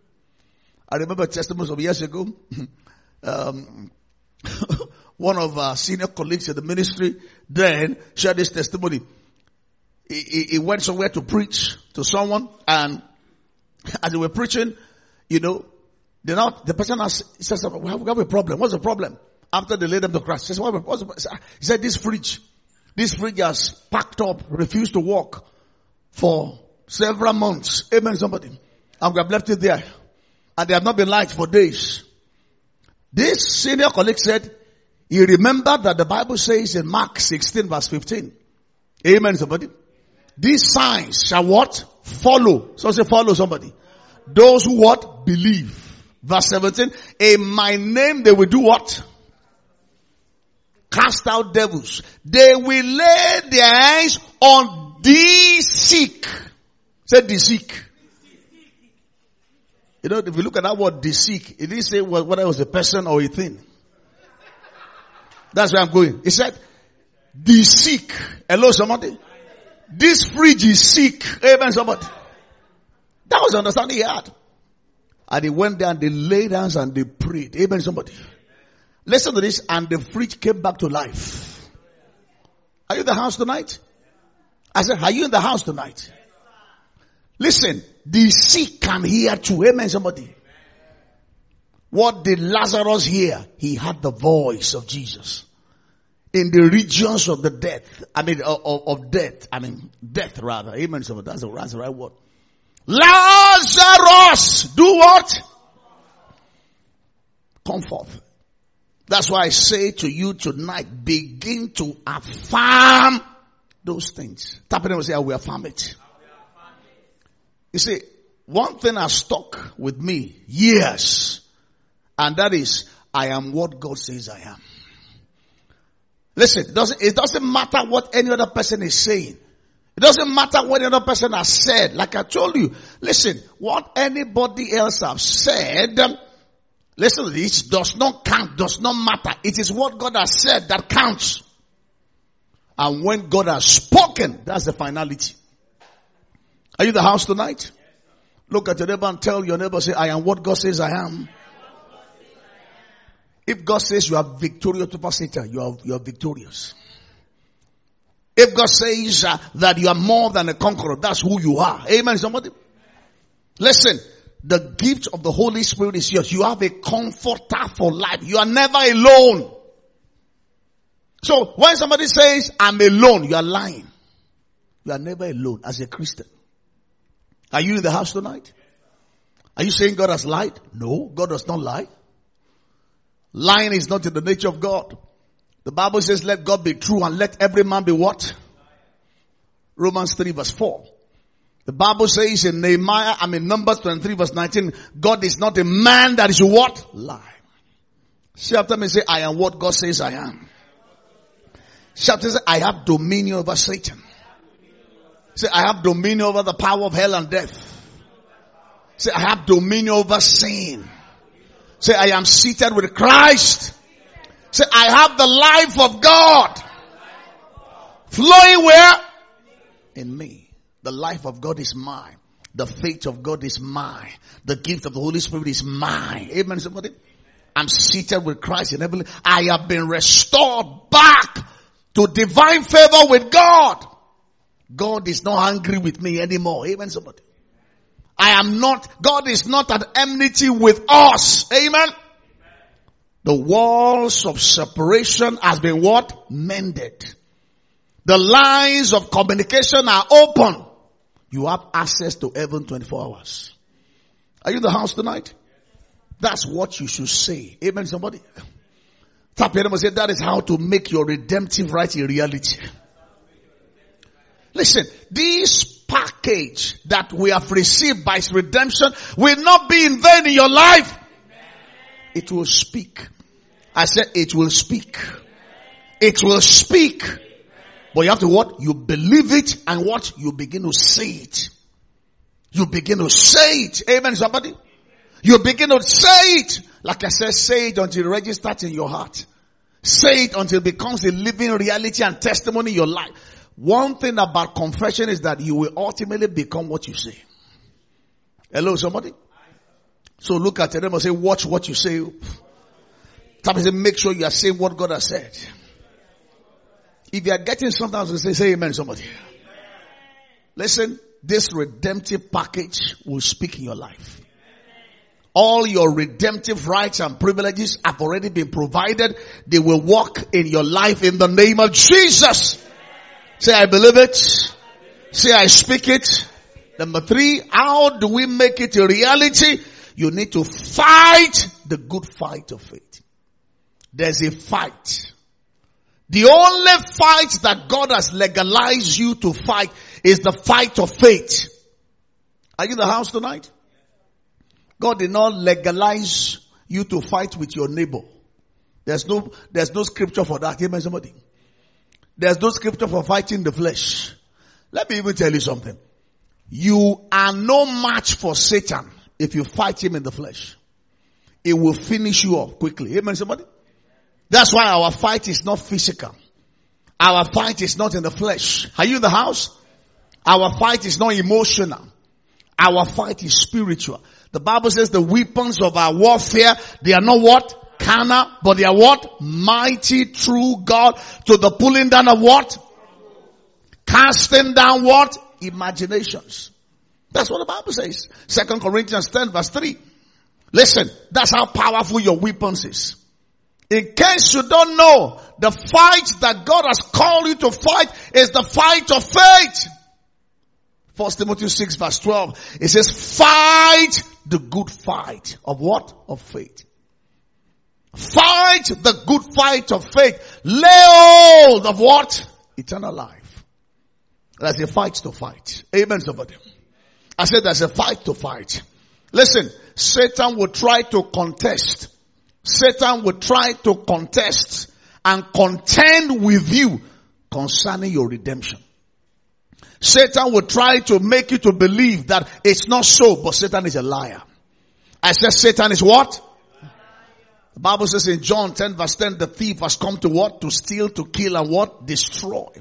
I remember testimonies of years ago. um, one of our senior colleagues in the ministry then shared this testimony. He, he, he went somewhere to preach to someone, and as they were preaching, you know, they now, the person asked, says, we have, we have a problem. What's the problem? After they laid them to Christ, he says, what's the, he said, this fridge, this fridge has packed up, refused to work for several months. Amen, somebody. And we have left it there. And they have not been light for days. This senior colleague said, he remembered that the Bible says in Mark sixteen verse fifteen. Amen, somebody. These signs shall what? Follow. So say follow somebody. Those who what? Believe. Verse seventeen. In my name they will do what? Cast out devils. They will lay their hands on the sick. Say the sick. You know, if you look at that word, the sick, it didn't say whether it was a person or a thing. That's where I'm going. It said, the sick. Hello, somebody. This fridge is sick. Amen, somebody. That was the understanding he had. And they went there and they laid hands and they prayed. Amen, somebody. Listen to this. And the fridge came back to life. Are you in the house tonight? I said, are you in the house tonight? Listen, the sick can hear too. Amen, somebody. What did Lazarus hear? He had the voice of Jesus. In the regions of the death, I mean, of, of death, I mean, death rather. Amen, somebody. That's the, that's the right word. Lazarus, do what? Come forth. That's why I say to you tonight, begin to affirm those things. Tap it and say, I will affirm it. You see, one thing has stuck with me years, and that is, I am what God says I am. Listen, it doesn't, it doesn't matter what any other person is saying. It doesn't matter what any other person has said. Like I told you, listen, what anybody else has said, listen to this, does not count, does not matter. It is what God has said that counts. And when God has spoken, that's the finality. Are you in the house tonight? Look at your neighbor and tell your neighbor, say, I am what God says I am. If God says you are victorious over Satan, you are, you are victorious. If God says uh, that you are more than a conqueror, that's who you are. Amen, somebody? Listen, the gift of the Holy Spirit is yours. You have a comforter for life. You are never alone. So when somebody says, I'm alone, you are lying. You are never alone as a Christian. Are you in the house tonight? Are you saying God has lied? No, God does not lie. Lying is not in the nature of God. The Bible says, let God be true and let every man be what? Romans three verse four. The Bible says in Nehemiah, I mean Numbers twenty-three verse nineteen, God is not a man that is what? Lie. Say after me, say, I am what God says I am. Say after me, say, I have dominion over Satan. Say, I have dominion over the power of hell and death. Say, I have dominion over sin. Say, I am seated with Christ. Say, I have the life of God flowing where? In me. The life of God is mine. The faith of God is mine. The gift of the Holy Spirit is mine. Amen, somebody? I'm seated with Christ in heaven. I have been restored back to divine favor with God. God is not angry with me anymore. Amen, somebody? I am not, God is not at enmity with us. Amen. The walls of separation has been what? Mended. The lines of communication are open. You have access to heaven twenty-four hours. Are you in the house tonight? That's what you should say. Amen, somebody? Tap your name and say, that is how to make your redemptive right a reality. Listen, this package that we have received by his redemption will not be in vain in your life. It will speak. I said it will speak. It will speak. But you have to what? You believe it and what? You begin to say it. You begin to say it. Amen, somebody? You begin to say it. Like I said, say it until it registers in your heart. Say it until it becomes a living reality and testimony in your life. One thing about confession is that you will ultimately become what you say. Hello, somebody? So look at them and say, watch what you say. Tap and say, make sure you are saying what God has said. If you are getting something else to say, say amen, somebody. Listen, this redemptive package will speak in your life. All your redemptive rights and privileges have already been provided. They will work in your life in the name of Jesus. Say, I believe it. Say, I speak it. Number three, how do we make it a reality? You need to fight the good fight of faith. There's a fight. The only fight that God has legalized you to fight is the fight of faith. Are you in the house tonight? God did not legalize you to fight with your neighbor. There's no, there's no scripture for that. Amen, somebody. There's no scripture for fighting the flesh. Let me even tell you something. You are no match for Satan if you fight him in the flesh. It will finish you off quickly. Amen, somebody? That's why our fight is not physical. Our fight is not in the flesh. Are you in the house? Our fight is not emotional. Our fight is spiritual. The Bible says the weapons of our warfare, they are not what? Carnal, but they are what? Mighty through God to the pulling down of what? Casting down what? Imaginations. That's what the Bible says. Second Corinthians ten verse three. Listen, that's how powerful your weapons is. In case you don't know, the fight that God has called you to fight is the fight of faith. First Timothy six verse twelve. It says, fight the good fight of what? Of faith. Fight the good fight of faith. Lay hold of what? Eternal life. There's a fight to fight. Amen, somebody. I said there's a fight to fight. Listen, Satan will try to contest. Satan will try to contest and contend with you concerning your redemption. Satan will try to make you to believe that it's not so, but Satan is a liar. I said Satan is what? The Bible says in John ten verse ten, the thief has come to what? To steal, to kill, and what? Destroy.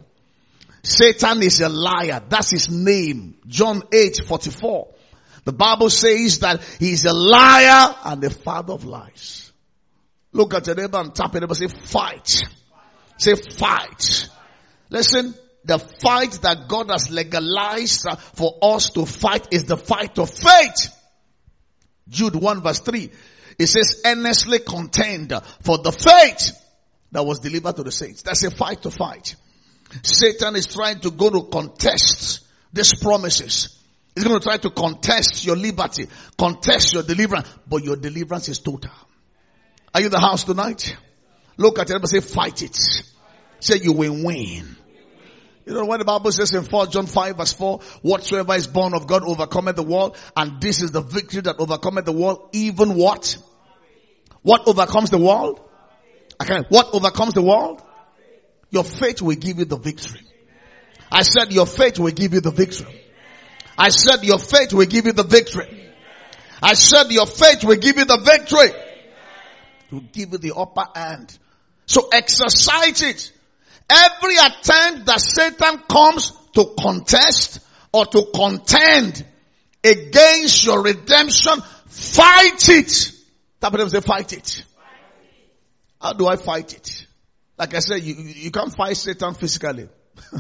Satan is a liar. That's his name. John eight forty-four. The Bible says that he's a liar and the father of lies. Look at your neighbor and tap your neighbor. Say fight. Say fight. Listen, the fight that God has legalized for us to fight is the fight of faith. Jude one verse three. It says, earnestly contend for the faith that was delivered to the saints. That's a fight to fight. Satan is trying to go to contest these promises. He's going to try to contest your liberty, contest your deliverance, but your deliverance is total. Are you in the house tonight? Look at it and say, fight it. Say you will win. You know what the Bible says in First John five verse four, whatsoever is born of God overcometh the world, and this is the victory that overcometh the world, even what? What overcomes the world? Okay, what overcomes the world? Your faith will give you the victory. I said your faith will give you the victory. I said your faith will give you the victory. I said your faith will give you the victory. To give you the upper hand. So exercise it. Every attempt that Satan comes to contest or to contend against your redemption, fight it. Tap it and say, fight it. How do I fight it? Like I said, you, you can't fight Satan physically.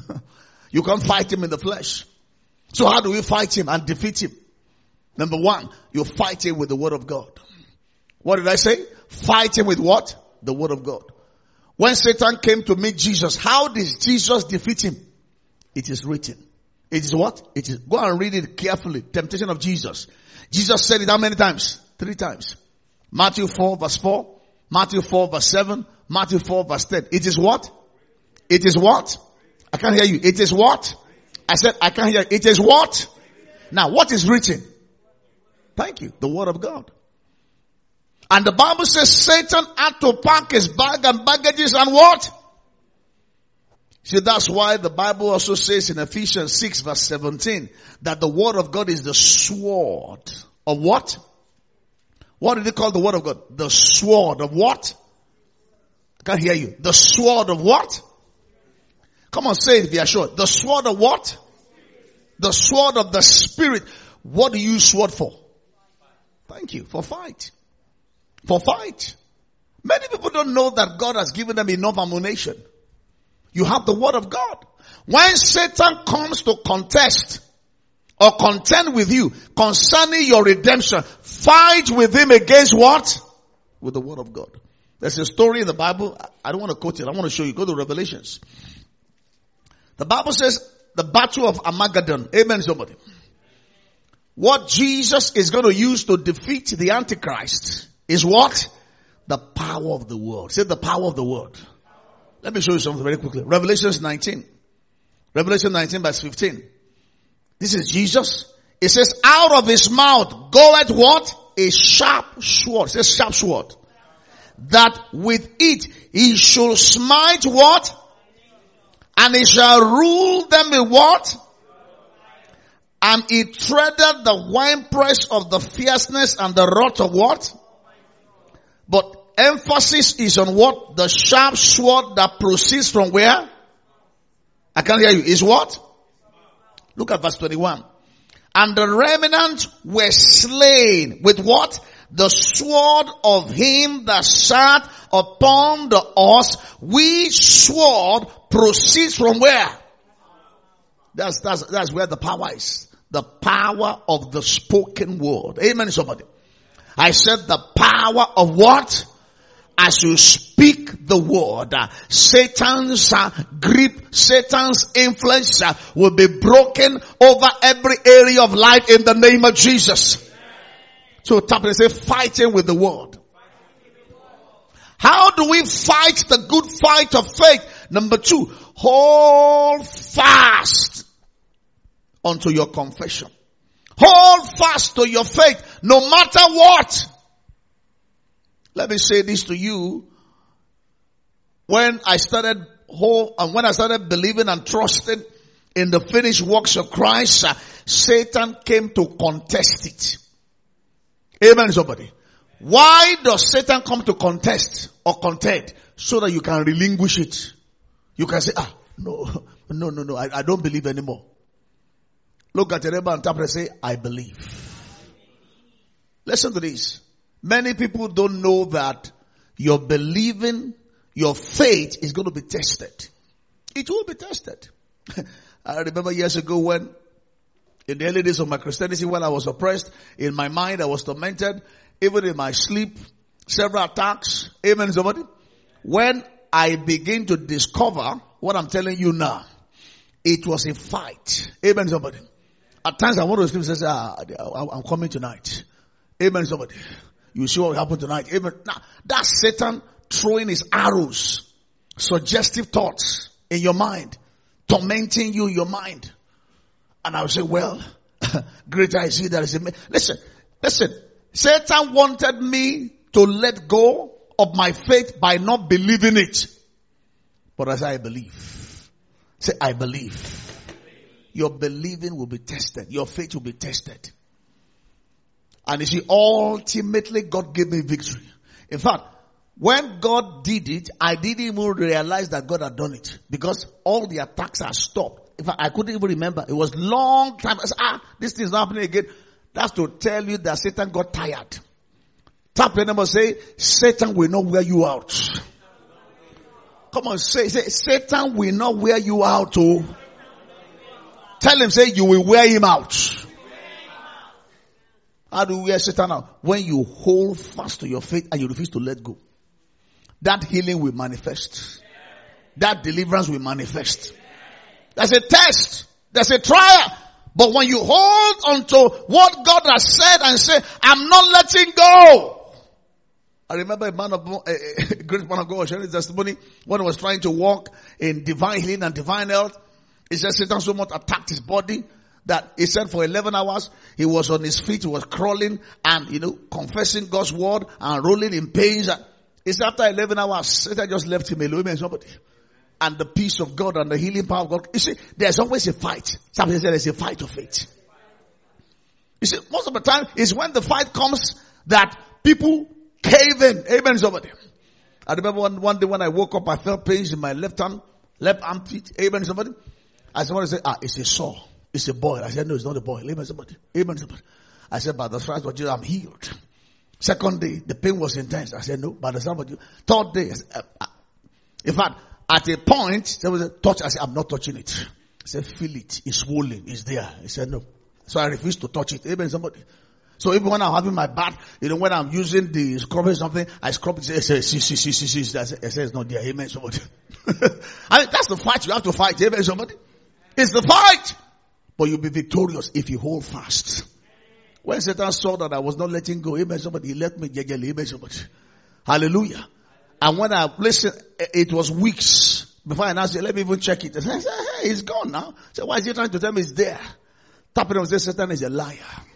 You can't fight him in the flesh. So how do we fight him and defeat him? Number one, you fight him with the word of God. What did I say? Fight him with what? The word of God. When Satan came to meet Jesus, how did Jesus defeat him? It is written. It is what? It is. Go and read it carefully. Temptation of Jesus. Jesus said it how many times? Three times. Matthew four verse four. Matthew four verse seven. Matthew four verse ten. It is what? It is what? I can't hear you. It is what? I said I can't hear you. It is what? Now what is written? Thank you. The word of God. And the Bible says Satan had to pack his bag and baggages and what? See, that's why the Bible also says in Ephesians six verse seventeen that the word of God is the sword of what? What did they call the word of God? The sword of what? I can't hear you. The sword of what? Come on, say it if you are sure. The sword of what? The sword of the Spirit. What do you use sword for? Thank you. For fight. For fight. Many people don't know that God has given them enough ammunition. You have the word of God. When Satan comes to contest or contend with you concerning your redemption, fight with him against what? With the word of God. There's a story in the Bible. I don't want to quote it. I want to show you. Go to Revelations. The Bible says the battle of Armageddon. Amen, somebody. What Jesus is going to use to defeat the Antichrist is what? The power of the word. Say the power of the word. Let me show you something very quickly. Revelations nineteen. Revelation nineteen verse fifteen. This is Jesus. It says, out of his mouth goeth what? A sharp sword. It says sharp sword. That with it he shall smite what? And he shall rule them in what? And he treaded the winepress of the fierceness and the wrath of what? But emphasis is on what? The sharp sword that proceeds from where? I can't hear you. Is what? Look at verse twenty-one. And the remnant were slain with what? The sword of him that sat upon the horse, which sword proceeds from where? That's, that's, that's where the power is. The power of the spoken word. Amen, somebody. I said the power of what? As you speak the word, uh, Satan's uh, grip, Satan's influence uh, will be broken over every area of life in the name of Jesus. So tap and say, fighting with the word. How do we fight the good fight of faith? Number two, hold fast unto your confession. Hold fast to your faith no matter what. Let me say this to you. When I started whole, and when I started believing and trusting in the finished works of Christ, uh, Satan came to contest it. Amen, somebody. Why does Satan come to contest or contend? So that you can relinquish it. You can say, ah, no, no, no, no, I, I don't believe anymore. Look at your neighbor and tap and say, I believe. Listen to this. Many people don't know that your believing, your faith is going to be tested. It will be tested. I remember years ago when, in the early days of my Christianity, when I was oppressed, in my mind I was tormented, even in my sleep, several attacks. Amen, somebody? When I begin to discover what I'm telling you now, it was a fight. Amen, somebody? At times I want to sleep and say, ah, I'm coming tonight. Amen, somebody? You see what will happen tonight. Amen. Now, that's Satan throwing his arrows, suggestive thoughts in your mind, tormenting you in your mind. And I will say, well, greater is he that is in me. Listen, listen. Satan wanted me to let go of my faith by not believing it. But as I believe, say, I believe. Your believing will be tested. Your faith will be tested. And you see, ultimately God gave me victory. In fact, when God did it, I didn't even realize that God had done it. Because all the attacks are stopped. In fact, I couldn't even remember. It was long time. I said, ah, this thing is not happening again. That's to tell you that Satan got tired. Tap your number, say, Satan will not wear you out. Come on, say, say, Satan will not wear you out. Oh. Tell him, say, you will wear him out. How do you wear Satan out? When you hold fast to your faith and you refuse to let go. That healing will manifest. That deliverance will manifest. There's a test. There's a trial. But when you hold on to what God has said and say, I'm not letting go. I remember a man of, a, a great man of God sharing his testimony when he was trying to walk in divine healing and divine health. He said Satan so much attacked his body that he said for eleven hours, he was on his feet, he was crawling and, you know, confessing God's word and rolling in pains. He said after eleven hours, Satan just left him alone. Somebody. And the peace of God and the healing power of God. You see, there's always a fight. Somebody said there's a fight of faith. You see, most of the time is when the fight comes that people cave in. Amen, somebody. I remember one, one day when I woke up, I felt pains in my left hand, left armpit. Amen, somebody. I somebody said, ah, it's a sore. It's a boil. I said, no, it's not a boil. Amen, somebody. Amen, somebody. I said, by the stripes of Jesus, I'm healed. Second day, the pain was intense. I said, no, by the stripes of Jesus. Third day, I said, uh, in fact, at a point, there was a touch. I said, I'm not touching it. I said, feel it. It's swollen. It's there. He said, no. So I refused to touch it. Amen, somebody. So even when I'm having my bath, you know, when I'm using the scrubber or something, I scrub it. I say, see, see, see, see, see. I say, it's not there. Amen, somebody. I mean, that's the fight you have to fight. Amen, somebody. It's the fight. But you'll be victorious if you hold fast. When Satan saw that I was not letting go, amen, somebody, he let me get amen, somebody. Hallelujah. And when I listened, it was weeks before I announced it. Let me even check it. I said, hey, it's gone now. So why is he trying to tell me it's there? Tap it on, say, Satan is a liar.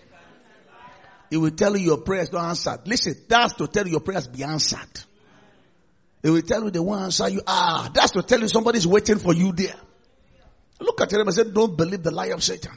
He will tell you your prayers not answered. Listen, that's to tell you your prayers be answered. He will tell you they won't answer you. Ah, that's to tell you somebody's waiting for you there. Look at him and say, don't believe the lie of Satan.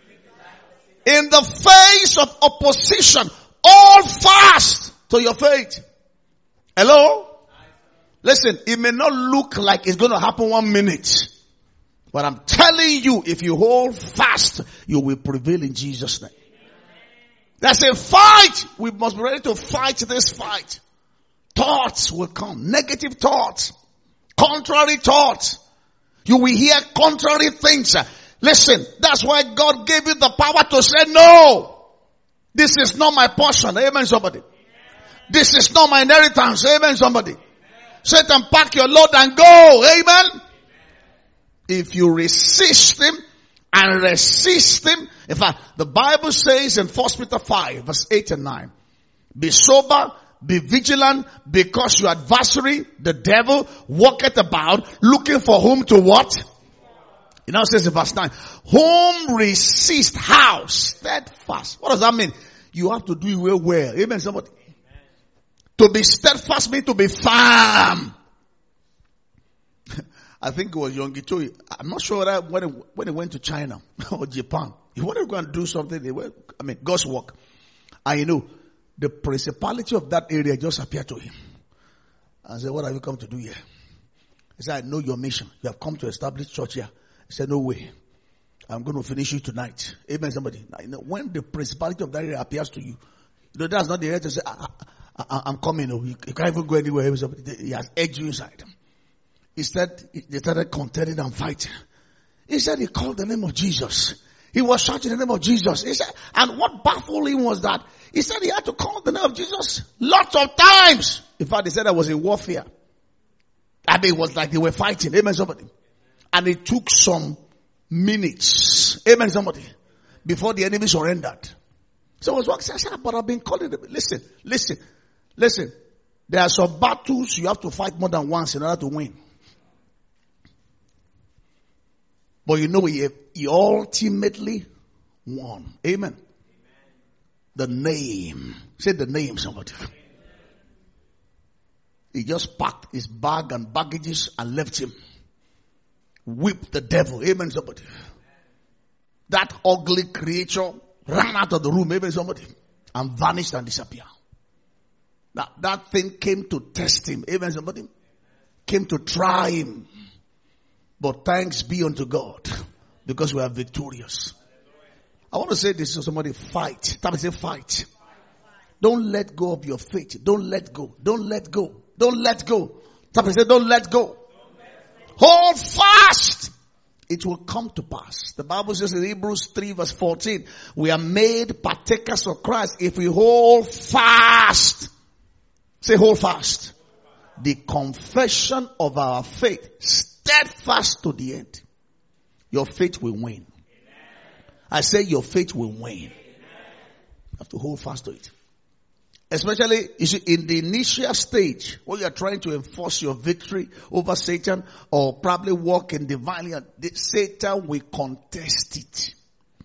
In the face of opposition, hold fast to your faith. Hello? Listen, it may not look like it's going to happen one minute. But I'm telling you, if you hold fast, you will prevail in Jesus' name. There's a fight. We must be ready to fight this fight. Thoughts will come. Negative thoughts. Contrary thoughts. You will hear contrary things. Listen, that's why God gave you the power to say no. This is not my portion. Amen, somebody. This is not my inheritance. Amen, somebody. Satan, pack your load and go. Amen. If you resist him and resist him. In fact, the Bible says in First Peter five, verse eight and nine. Be sober, be vigilant, because your adversary, the devil, walketh about, looking for whom to what? It now says in verse nine, whom resist how? Steadfast. What does that mean? You have to do it well, well. Amen, somebody. Amen. To be steadfast means to be firm. I think it was Yonggi Choi. I'm not sure that when he, when he went to China or Japan, he wanted to go and do something. They were, I mean, God's work. And you know, the principality of that area just appeared to him. I said, what have you come to do here? He said, I know your mission. You have come to establish church here. He said, no way. I'm going to finish you tonight. Amen, somebody. Now, you know, when the principality of that area appears to you, you know, that's not the area to say, I, I, I, I'm coming. You, you can't even go anywhere. He has edged you inside. He said, they started contending and fighting. He said he called the name of Jesus. He was shouting the name of Jesus. He said, and what baffled him was that he said he had to call the name of Jesus lots of times. In fact, he said that was in warfare. I mean, it was like they were fighting. Amen, somebody. And it took some minutes. Amen, somebody. Before the enemy surrendered. So I was walking, I said, but I've been calling them. Listen, listen, listen. There are some battles you have to fight more than once in order to win. But you know, he, he ultimately won. Amen. Amen. The name. Say the name, somebody. Amen. He just packed his bag and baggages and left him. Whipped the devil. Amen, somebody. Amen. That ugly creature ran out of the room. Amen, somebody. And vanished and disappeared. That, that thing came to test him. Amen, somebody. Amen. Came to try him. But thanks be unto God, because we are victorious. I want to say this to somebody, fight. Time to say fight. Don't let go of your faith. Don't let go. Don't let go. Don't let go. Time to say don't let go. Hold fast. It will come to pass. The Bible says in Hebrews three verse fourteen, we are made partakers of Christ if we hold fast. Say hold fast. The confession of our faith. Steadfast to the end. Your faith will win. Amen. I say your faith will win. Amen. You have to hold fast to it. Especially, you see, in the initial stage, when you are trying to enforce your victory over Satan or probably walk in divinely, Satan will contest it.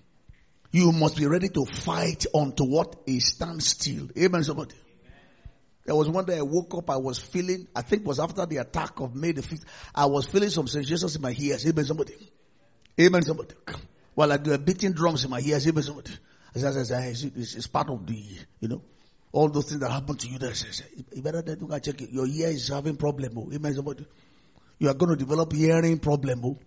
You must be ready to fight unto what a standstill. Amen, somebody. There was one day I woke up, I was feeling, I think it was after the attack of May the fifth, I was feeling some sensations in my ears. Amen, somebody. Amen, somebody. Well, like they were beating drums in my ears. Amen, somebody. I said, I said, it's, it's part of the, you know, all those things that happen to you. That says, you better go and check it. Your ear is having problem. Oh. Amen, somebody. You are going to develop hearing problem. Oh.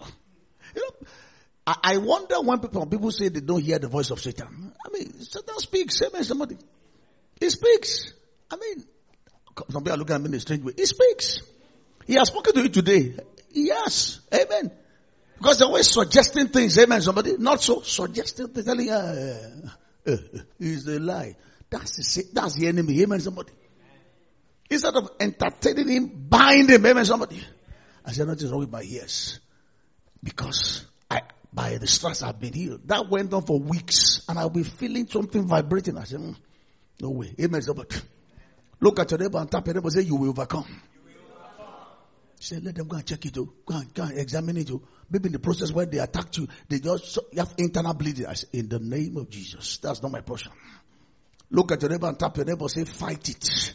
You know, I, I wonder when people, people say they don't hear the voice of Satan. I mean, Satan speaks. Amen, somebody. He speaks. I mean, some people are looking at me in a strange way. He speaks. He has spoken to you today. Yes. Amen. Because they're always suggesting things. Amen, somebody. Not so. Suggesting things. Telling you, uh, uh, uh, it's a lie. That's the, that's the enemy. Amen, somebody. Instead of entertaining him, bind him. Amen, somebody. I said, nothing's wrong with my ears. Because I, by the stress, I've been healed. That went on for weeks. And I'll be feeling something vibrating. I said, mm, no way. Amen, somebody. Look at your neighbor and tap your neighbor and say, you will overcome. You will overcome. Say, let them go and check it. Oh. Go and, go and examine it. Oh. Maybe in the process where they attacked you, they just you have internal bleeding. I say, in the name of Jesus. That's not my portion. Look at your neighbor and tap your neighbor and say, fight it.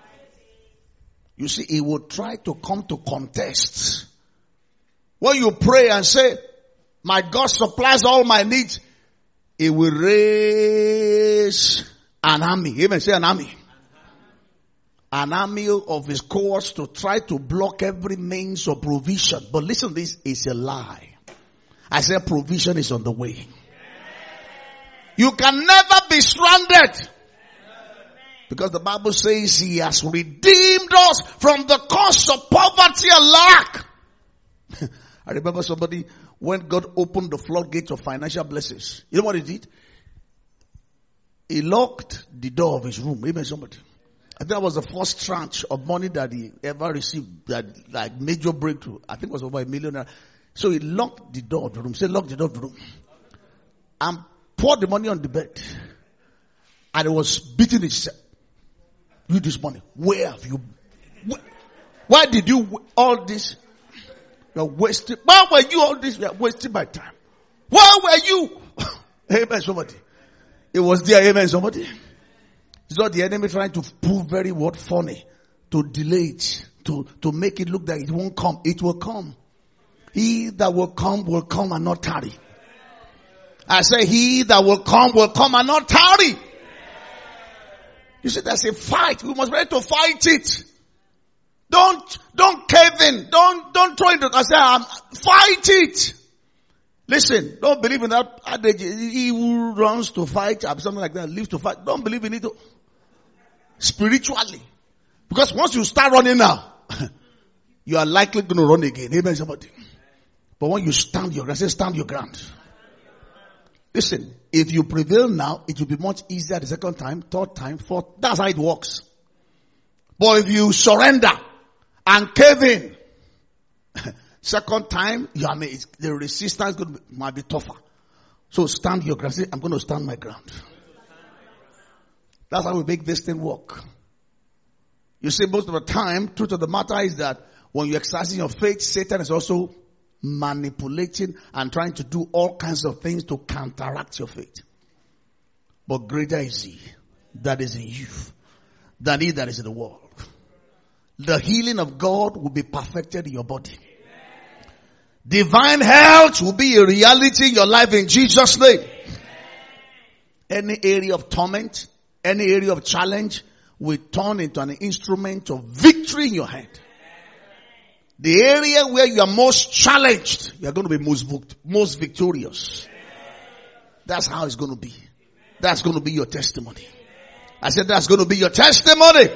You see, he will try to come to contest. When you pray and say, my God supplies all my needs, he will raise an army. Amen. Say an army. An army of his cohorts to try to block every means of provision. But listen, this is a lie. I said provision is on the way. You can never be stranded. Because the Bible says he has redeemed us from the curse of poverty and lack. I remember somebody, when God opened the floodgates of financial blessings, you know what he did? He locked the door of his room. Amen, somebody. I think that was the first tranche of money that he ever received, that like major breakthrough. I think it was over a million. So he locked the door of the room. Say, lock the door of the room. And poured the money on the bed. And it was beating itself. You this money. Where have you? Wh- Why did you all this? You're wasting. Why were you all this? You're wasting my time. Why were you? Amen, somebody. It was there, amen, somebody. It's not the enemy trying to prove very what funny. To delay it. To, to make it look that it won't come. It will come. He that will come will come and not tarry. I say he that will come will come and not tarry. You see, there's a fight. We must be ready to fight it. Don't, don't cave in. Don't, don't throw it. I say, um, fight it. Listen, don't believe in that adage. He who runs to fight, or something like that, lives to fight. Don't believe in it spiritually. Because once you start running now, you are likely going to run again. Amen, somebody. But when you stand your ground, say stand your ground. Listen, if you prevail now, it will be much easier the second time, third time, fourth. That's how it works. But if you surrender and cave in, second time, you, I mean, it's, the resistance going to be, might be tougher. So stand your ground. Say, I'm going to stand my ground. That's how we make this thing work. You see, most of the time, truth of the matter is that when you're exercising your faith, Satan is also manipulating and trying to do all kinds of things to counteract your faith. But greater is he that is in you than he that is in the world. The healing of God will be perfected in your body. Amen. Divine health will be a reality in your life in Jesus' name. Amen. Any area of torment, any area of challenge will turn into an instrument of victory in your hand. The area where you are most challenged, you are going to be most, most victorious. That's how it's going to be. That's going to be your testimony. I said that's going to be your testimony.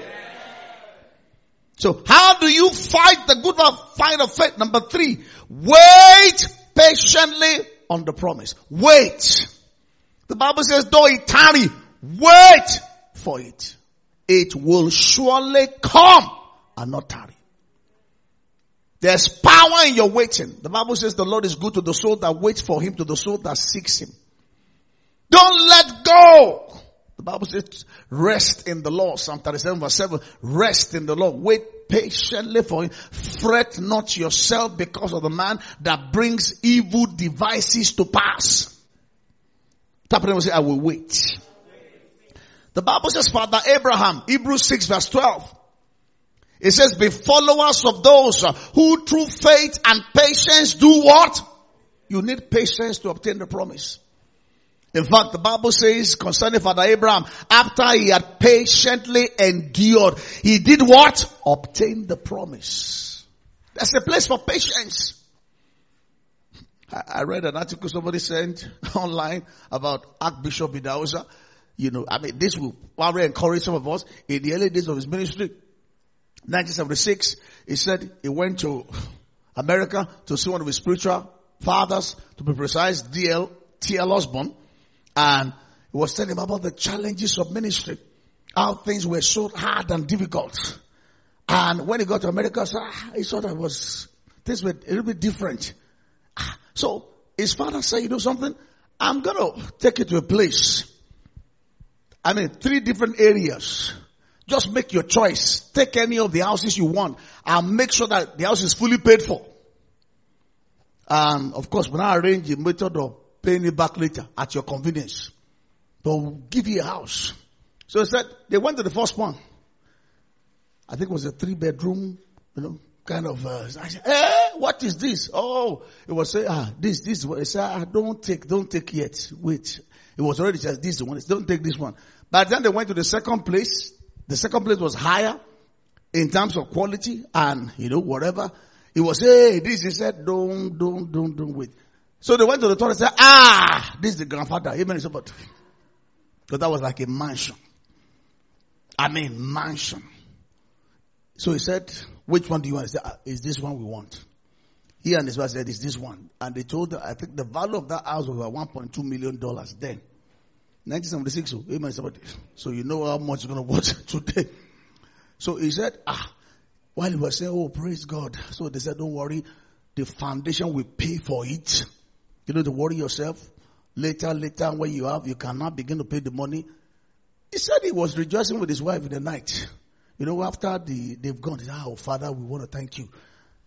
So how do you fight the good fight of faith? Number three, wait patiently on the promise. Wait. The Bible says, though it tarry, wait for it. It will surely come and not tarry. There's power in your waiting. The Bible says the Lord is good to the soul that waits for him, to the soul that seeks him. Don't let go. The Bible says rest in the Lord. Psalm thirty-seven verse seven. Rest in the Lord. Wait patiently for him. Fret not yourself because of the man that brings evil devices to pass. Tap and say, I will wait. The Bible says, Father Abraham, Hebrews six verse twelve. It says, be followers of those who through faith and patience do what? You need patience to obtain the promise. In fact, the Bible says concerning Father Abraham, after he had patiently endured, he did what? Obtain the promise. There's a place for patience. I read an article somebody sent online about Archbishop Idahosa. You know, I mean, this will probably encourage some of us in the early days of his ministry. nineteen seventy-six, he said he went to America to see one of his spiritual fathers, to be precise, D L T L Osborne, and he was telling him about the challenges of ministry, how things were so hard and difficult. And when he got to America, so, ah, he thought it was, things were a little bit different. Ah, so his father said, you know something? I'm going to take you to a place. I mean, three different areas. Just make your choice. Take any of the houses you want and make sure that the house is fully paid for. And of course, we'll now arrange a method of paying it back later at your convenience. But we'll give you a house. So he said, they went to the first one. I think it was a three bedroom, you know, kind of, uh, I said, hey, what is this? Oh, it was saying, ah, this, this, he said, ah, don't take, don't take yet. Wait. It was already just this one. Don't take this one. By then they went to the second place. The second place was higher in terms of quality and, you know, whatever. It was, hey, this, he said, don't, don't, don't, don't wait. So they went to the third and said, ah, this is the grandfather. Amen. Because that was like a mansion. I mean, mansion. So he said, which one do you want? He said, is this one we want? He and his wife said, is this one? And they told her, I think the value of that house was about one point two million dollars then. nineteen seventy-six. So, amen. So you know how much it's going to worth today. So he said, ah, while he was saying, oh, praise God. So they said, don't worry. The foundation will pay for it. You don't have to worry yourself. Later, later, when you have, you cannot begin to pay the money. He said he was rejoicing with his wife in the night. You know, after the, they've gone, he said, oh, Father, we want to thank you.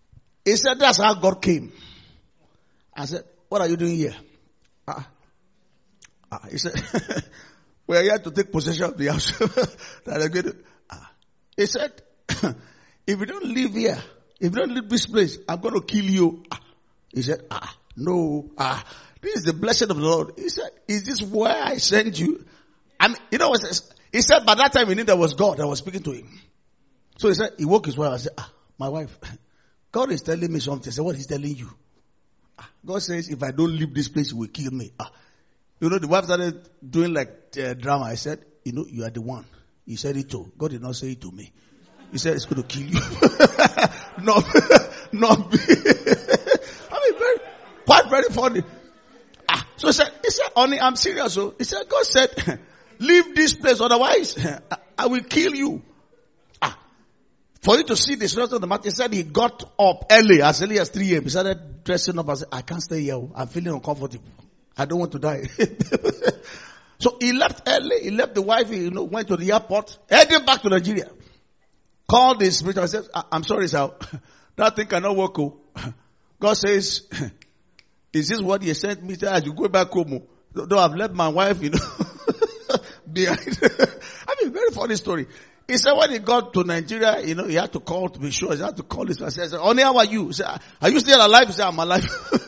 He said, that's how God came. I said, what are you doing here? Ah, ah. He said, we are here to take possession of the house. that are going to, ah. He said, if you don't live here, if you don't leave this place, I'm going to kill you. Ah. He said, ah, no, ah, this is the blessing of the Lord. He said, is this where I sent you? And you know what he says? He said, by that time he knew there was God that was speaking to him. So he said, he woke his wife and said, ah, my wife, God is telling me something. I said, what is he telling you? Ah, God says, if I don't leave this place, he will kill me. Ah. You know, the wife started doing like uh, drama. I said, you know, you are the one. He said it to. God did not say it to me. He said, it's going to kill you. not, not me. I mean, very, quite very funny. Ah, so he said, he said, honey, I'm serious. So he said, God said, leave this place. Otherwise, I, I will kill you. Ah, for you to see the rest of the matter, he said he got up early, as early as three a.m. He started dressing up and said, I can't stay here. I'm feeling uncomfortable. I don't want to die. So he left early. He left the wife. He, you know, went to the airport, heading back to Nigeria. Called his spirit and said, I'm sorry, sir. That thing cannot work. Oh. God says, is this what he sent me? As you go back home, though I've left my wife, you know, behind. I mean, very funny story. He said when he got to Nigeria, you know, he had to call to be sure. He had to call his friend. He said, honey, how are you? He said, are you still alive? He said, I'm alive.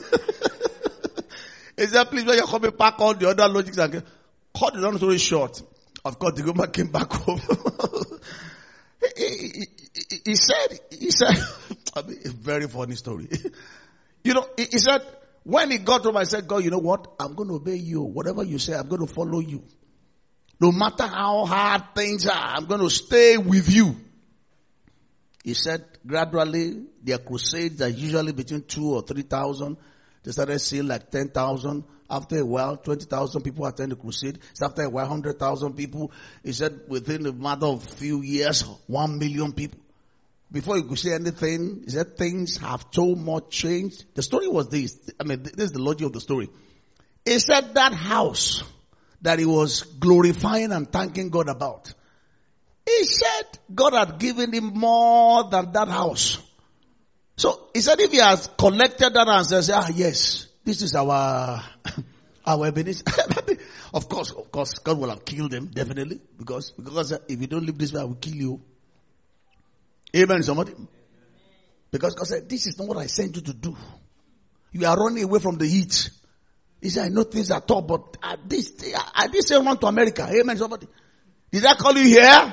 He said, please, when you're coming back, all the other logics again. Cut the long story short. Of course, the woman came back home. he, he, he, he said, he said, I mean, a very funny story. You know, he, he said, when he got home, I said, God, you know what? I'm going to obey you. Whatever you say, I'm going to follow you. No matter how hard things are, I'm going to stay with you. He said, gradually, their crusades are usually between two or three thousand. They started seeing like ten thousand. After a while, twenty thousand people attend the crusade. So after a while, one hundred thousand people. He said within a matter of few years, one million people. Before you could say anything, he said things have so much changed. The story was this. I mean, this is the logic of the story. He said that house that he was glorifying and thanking God about. He said God had given him more than that house. So he said if he has collected that and says, ah, yes, this is our, our Ebenezer. Of course, of course, God will have killed them, definitely. Because, because if you don't live this way, I will kill you. Amen, somebody. Because God said, this is not what I sent you to do. You are running away from the heat. He said, I know things are tough, but I did, I did say run to America. Amen, somebody. Did I call you here?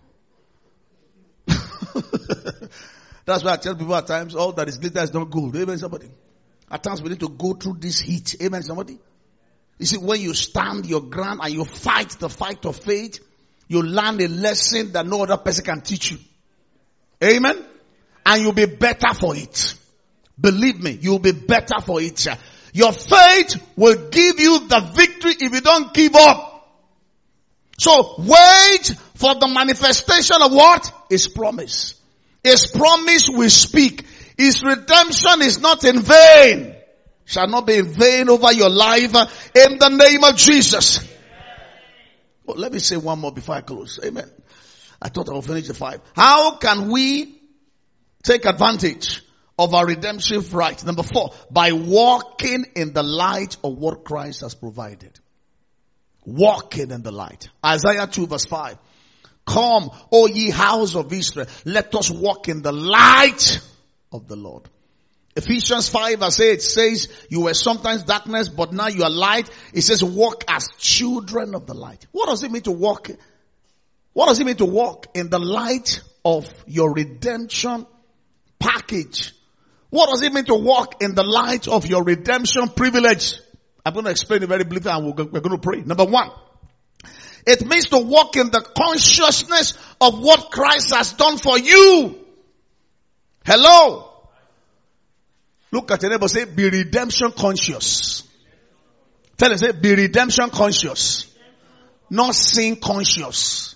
That's why I tell people at times, all that is glitter is not gold. Amen, somebody. At times we need to go through this heat. Amen, somebody. You see, when you stand your ground and you fight the fight of faith, you learn a lesson that no other person can teach you. Amen. And you'll be better for it. Believe me, you'll be better for it. Your faith will give you the victory if you don't give up. So wait for the manifestation of what? His promise. His promise will speak. His redemption is not in vain. Shall not be in vain over your life in the name of Jesus. Well, let me say one more before I close. Amen. I thought I would finish the five. How can we take advantage of our redemption right? Number four, by walking in the light of what Christ has provided. Walking in the light. Isaiah two verse five. Come, O ye house of Israel, let us walk in the light of the Lord. Ephesians five verse eight says, you were sometimes darkness, but now you are light. It says, walk as children of the light. What does it mean to walk? What does it mean to walk in the light of your redemption package? What does it mean to walk in the light of your redemption privilege? I'm going to explain it very briefly and we're going to pray. Number one, it means to walk in the consciousness of what Christ has done for you. Hello. Look at your neighbor, say, be redemption conscious. Tell him, say, be redemption conscious. Not sin conscious.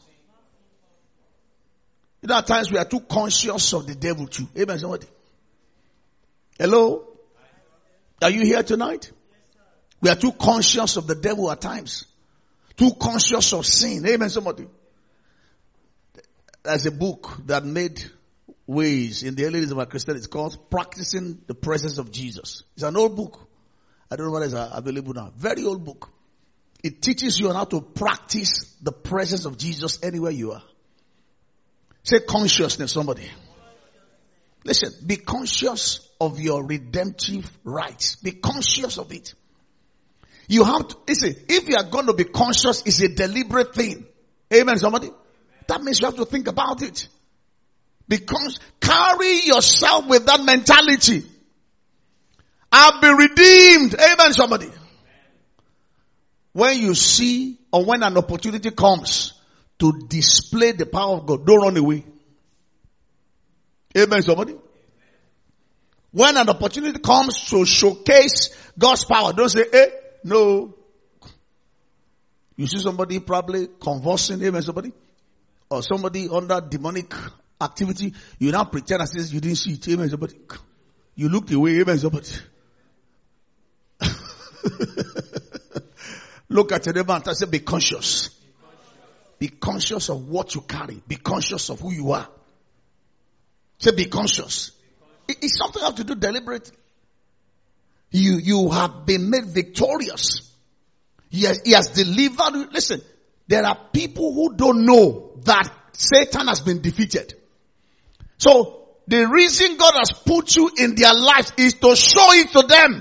You know, at times we are too conscious of the devil too. Amen, somebody. Hello? Are you here tonight? We are too conscious of the devil at times. Too conscious of sin. Amen, somebody. There's a book that made ways in the early days of our Christianity. It's called Practicing the Presence of Jesus. It's an old book. I don't know whether it's available now. Very old book. It teaches you on how to practice the presence of Jesus anywhere you are. Say consciousness, somebody. Listen, be conscious of your redemptive rights. Be conscious of it. You have to, listen, if you are going to be conscious, it's a deliberate thing. Amen, somebody? That means you have to think about it. Because carry yourself with that mentality. I'll be redeemed. Amen, somebody. When you see or when an opportunity comes to display the power of God, don't run away. Amen, somebody. When an opportunity comes to showcase God's power, don't say, eh, no. You see somebody probably convulsing, amen, somebody? Or somebody under demonic activity, you now pretend as if you didn't see it, amen, somebody? You looked away, amen, somebody? Look at your neighbor and say, be conscious. Be conscious of what you carry. Be conscious of who you are. Say, be conscious. It's something you have to do deliberately. You, you have been made victorious. He has, he has delivered you. Listen, there are people who don't know that Satan has been defeated. So, the reason God has put you in their lives is to show it to them.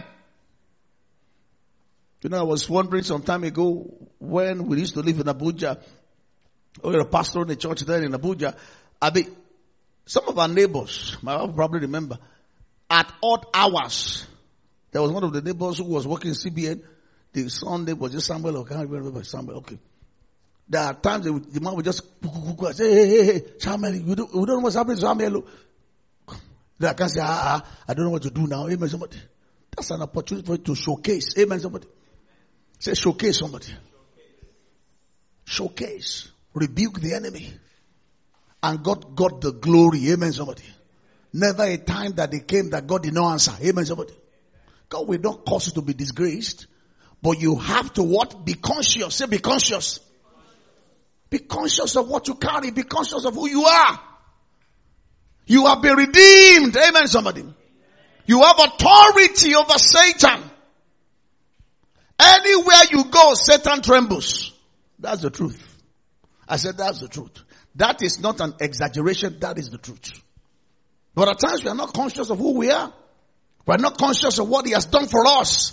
You know, I was wondering some time ago when we used to live in Abuja. We were a pastor in the church there in Abuja. I mean, some of our neighbors, my wife probably remember, at odd hours, there was one of the neighbors who was working in C B N. The son name was just Samuel. I can't remember Samuel. Okay. There are times would, the man would just say, hey, hey, hey, Samuel, you don't, you don't know what's happening to Samuel. Then I can say, ah, ah, I don't know what to do now. Amen, somebody. That's an opportunity for you to showcase. Amen, somebody. Say, showcase somebody. Showcase. Rebuke the enemy. And God got the glory. Amen, somebody. Never a time that they came that God did not answer. Amen, somebody. God will not cause you to be disgraced. But you have to what? Be conscious. Say, be conscious. Be conscious of what you carry. Be conscious of who you are. You have been redeemed. Amen, somebody. You have authority over Satan. Anywhere you go, Satan trembles. That's the truth. I said that's the truth. That is not an exaggeration. That is the truth. But at times we are not conscious of who we are. We are not conscious of what he has done for us.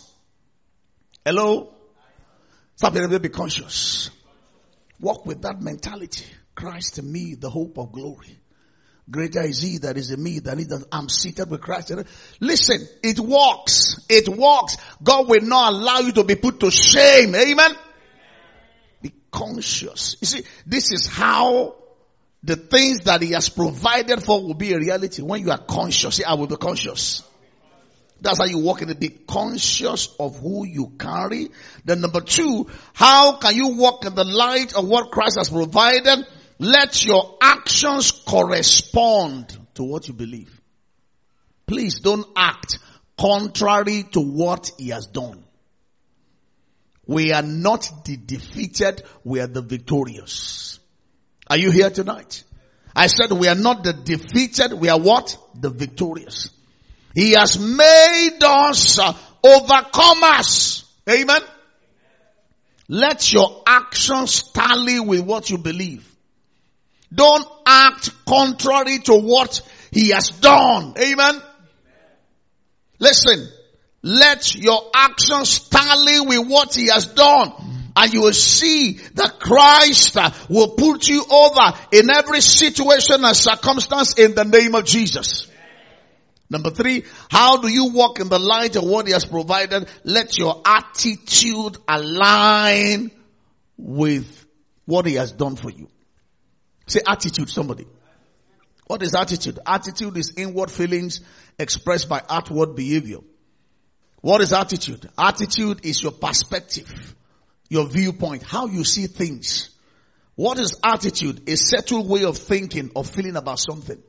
Hello? Stop being able to be conscious. Walk with that mentality. Christ in me, the hope of glory. Greater is he that is in me than he that I'm seated with Christ. Listen, it works. It works. God will not allow you to be put to shame. Amen? Be conscious. You see, this is how the things that he has provided for will be a reality. When you are conscious, say, I will be conscious. That's how you walk in it. Be conscious of who you carry. Then number two, how can you walk in the light of what Christ has provided? Let your actions correspond to what you believe. Please don't act contrary to what he has done. We are not the defeated, we are the victorious. Are you here tonight? I said we are not the defeated, we are what? The victorious. He has made us uh, overcomers. Amen? Let your actions tally with what you believe. Don't act contrary to what he has done. Amen? Listen, let your actions tally with what he has done. And you will see that Christ uh, will put you over in every situation and circumstance in the name of Jesus. Number three, how do you walk in the light of what he has provided? Let your attitude align with what he has done for you. Say attitude, somebody. What is attitude? Attitude is inward feelings expressed by outward behavior. What is attitude? Attitude is your perspective, your viewpoint, how you see things. What is attitude? A settled way of thinking or feeling about something.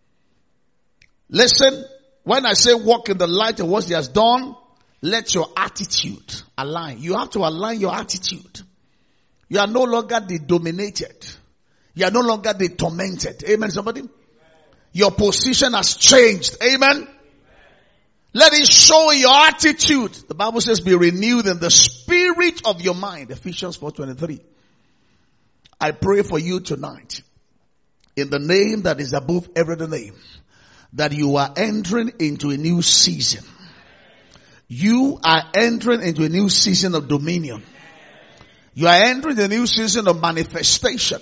Listen, when I say walk in the light of what he has done, let your attitude align. You have to align your attitude. You are no longer the dominated. You are no longer the tormented. Amen, somebody? your position has changed. Amen. Let it show your attitude. The Bible says be renewed in the spirit of your mind. Ephesians four twenty-three. I pray for you tonight, in the name that is above every other name, that you are entering into a new season. You are entering into a new season of dominion. You are entering a new season of manifestation.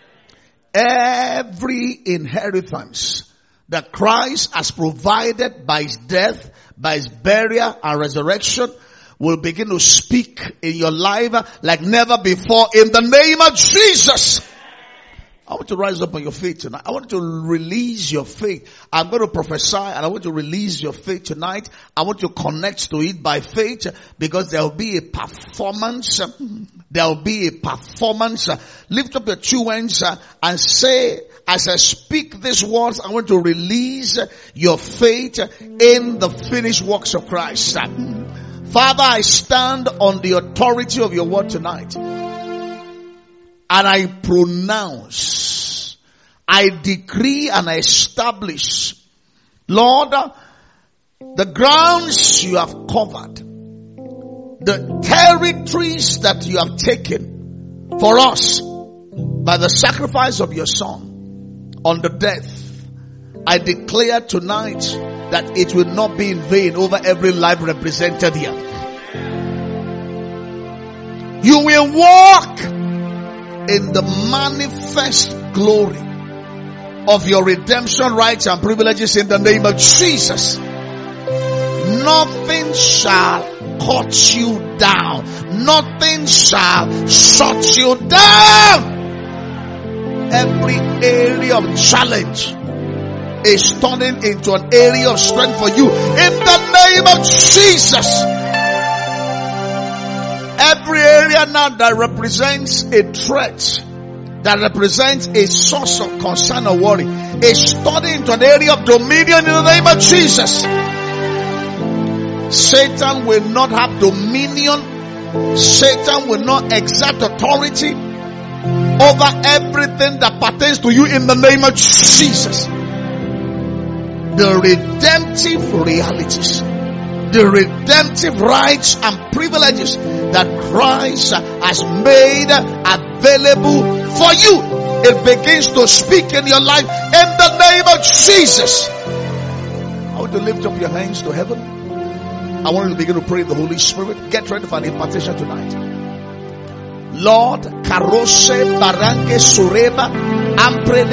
Every inheritance that Christ has provided by his death, by his burial and resurrection will begin to speak in your life like never before in the name of Jesus. I want to rise up on your faith tonight. I want to release your faith. I'm going to prophesy and I want to release your faith tonight. I want to connect to it by faith because there will be a performance. There will be a performance. Lift up your two hands and say, as I speak these words, I want to release your faith in the finished works of Christ. Father, I stand on the authority of your word tonight. And I pronounce, I decree and I establish, Lord, the grounds you have covered, the territories that you have taken for us by the sacrifice of your Son on the death, I declare tonight that it will not be in vain over every life represented here. You will walk in the manifest glory of your redemption rights and privileges in the name of Jesus. Nothing shall cut you down. Nothing shall shut you down. Every area of challenge is turning into an area of strength for you in the name of Jesus. Every area now that represents a threat, that represents a source of concern or worry, is turning into an area of dominion in the name of Jesus. Satan will not have dominion. Satan will not exert authority over everything that pertains to you in the name of Jesus. The redemptive realities, the redemptive rights and privileges that Christ has made available for you, it begins to speak in your life in the name of Jesus. I want to lift up your hands to heaven. I want you to begin to pray in the Holy Spirit. Get ready for an impartation tonight. Lord, Karose Barange Sureba Ampre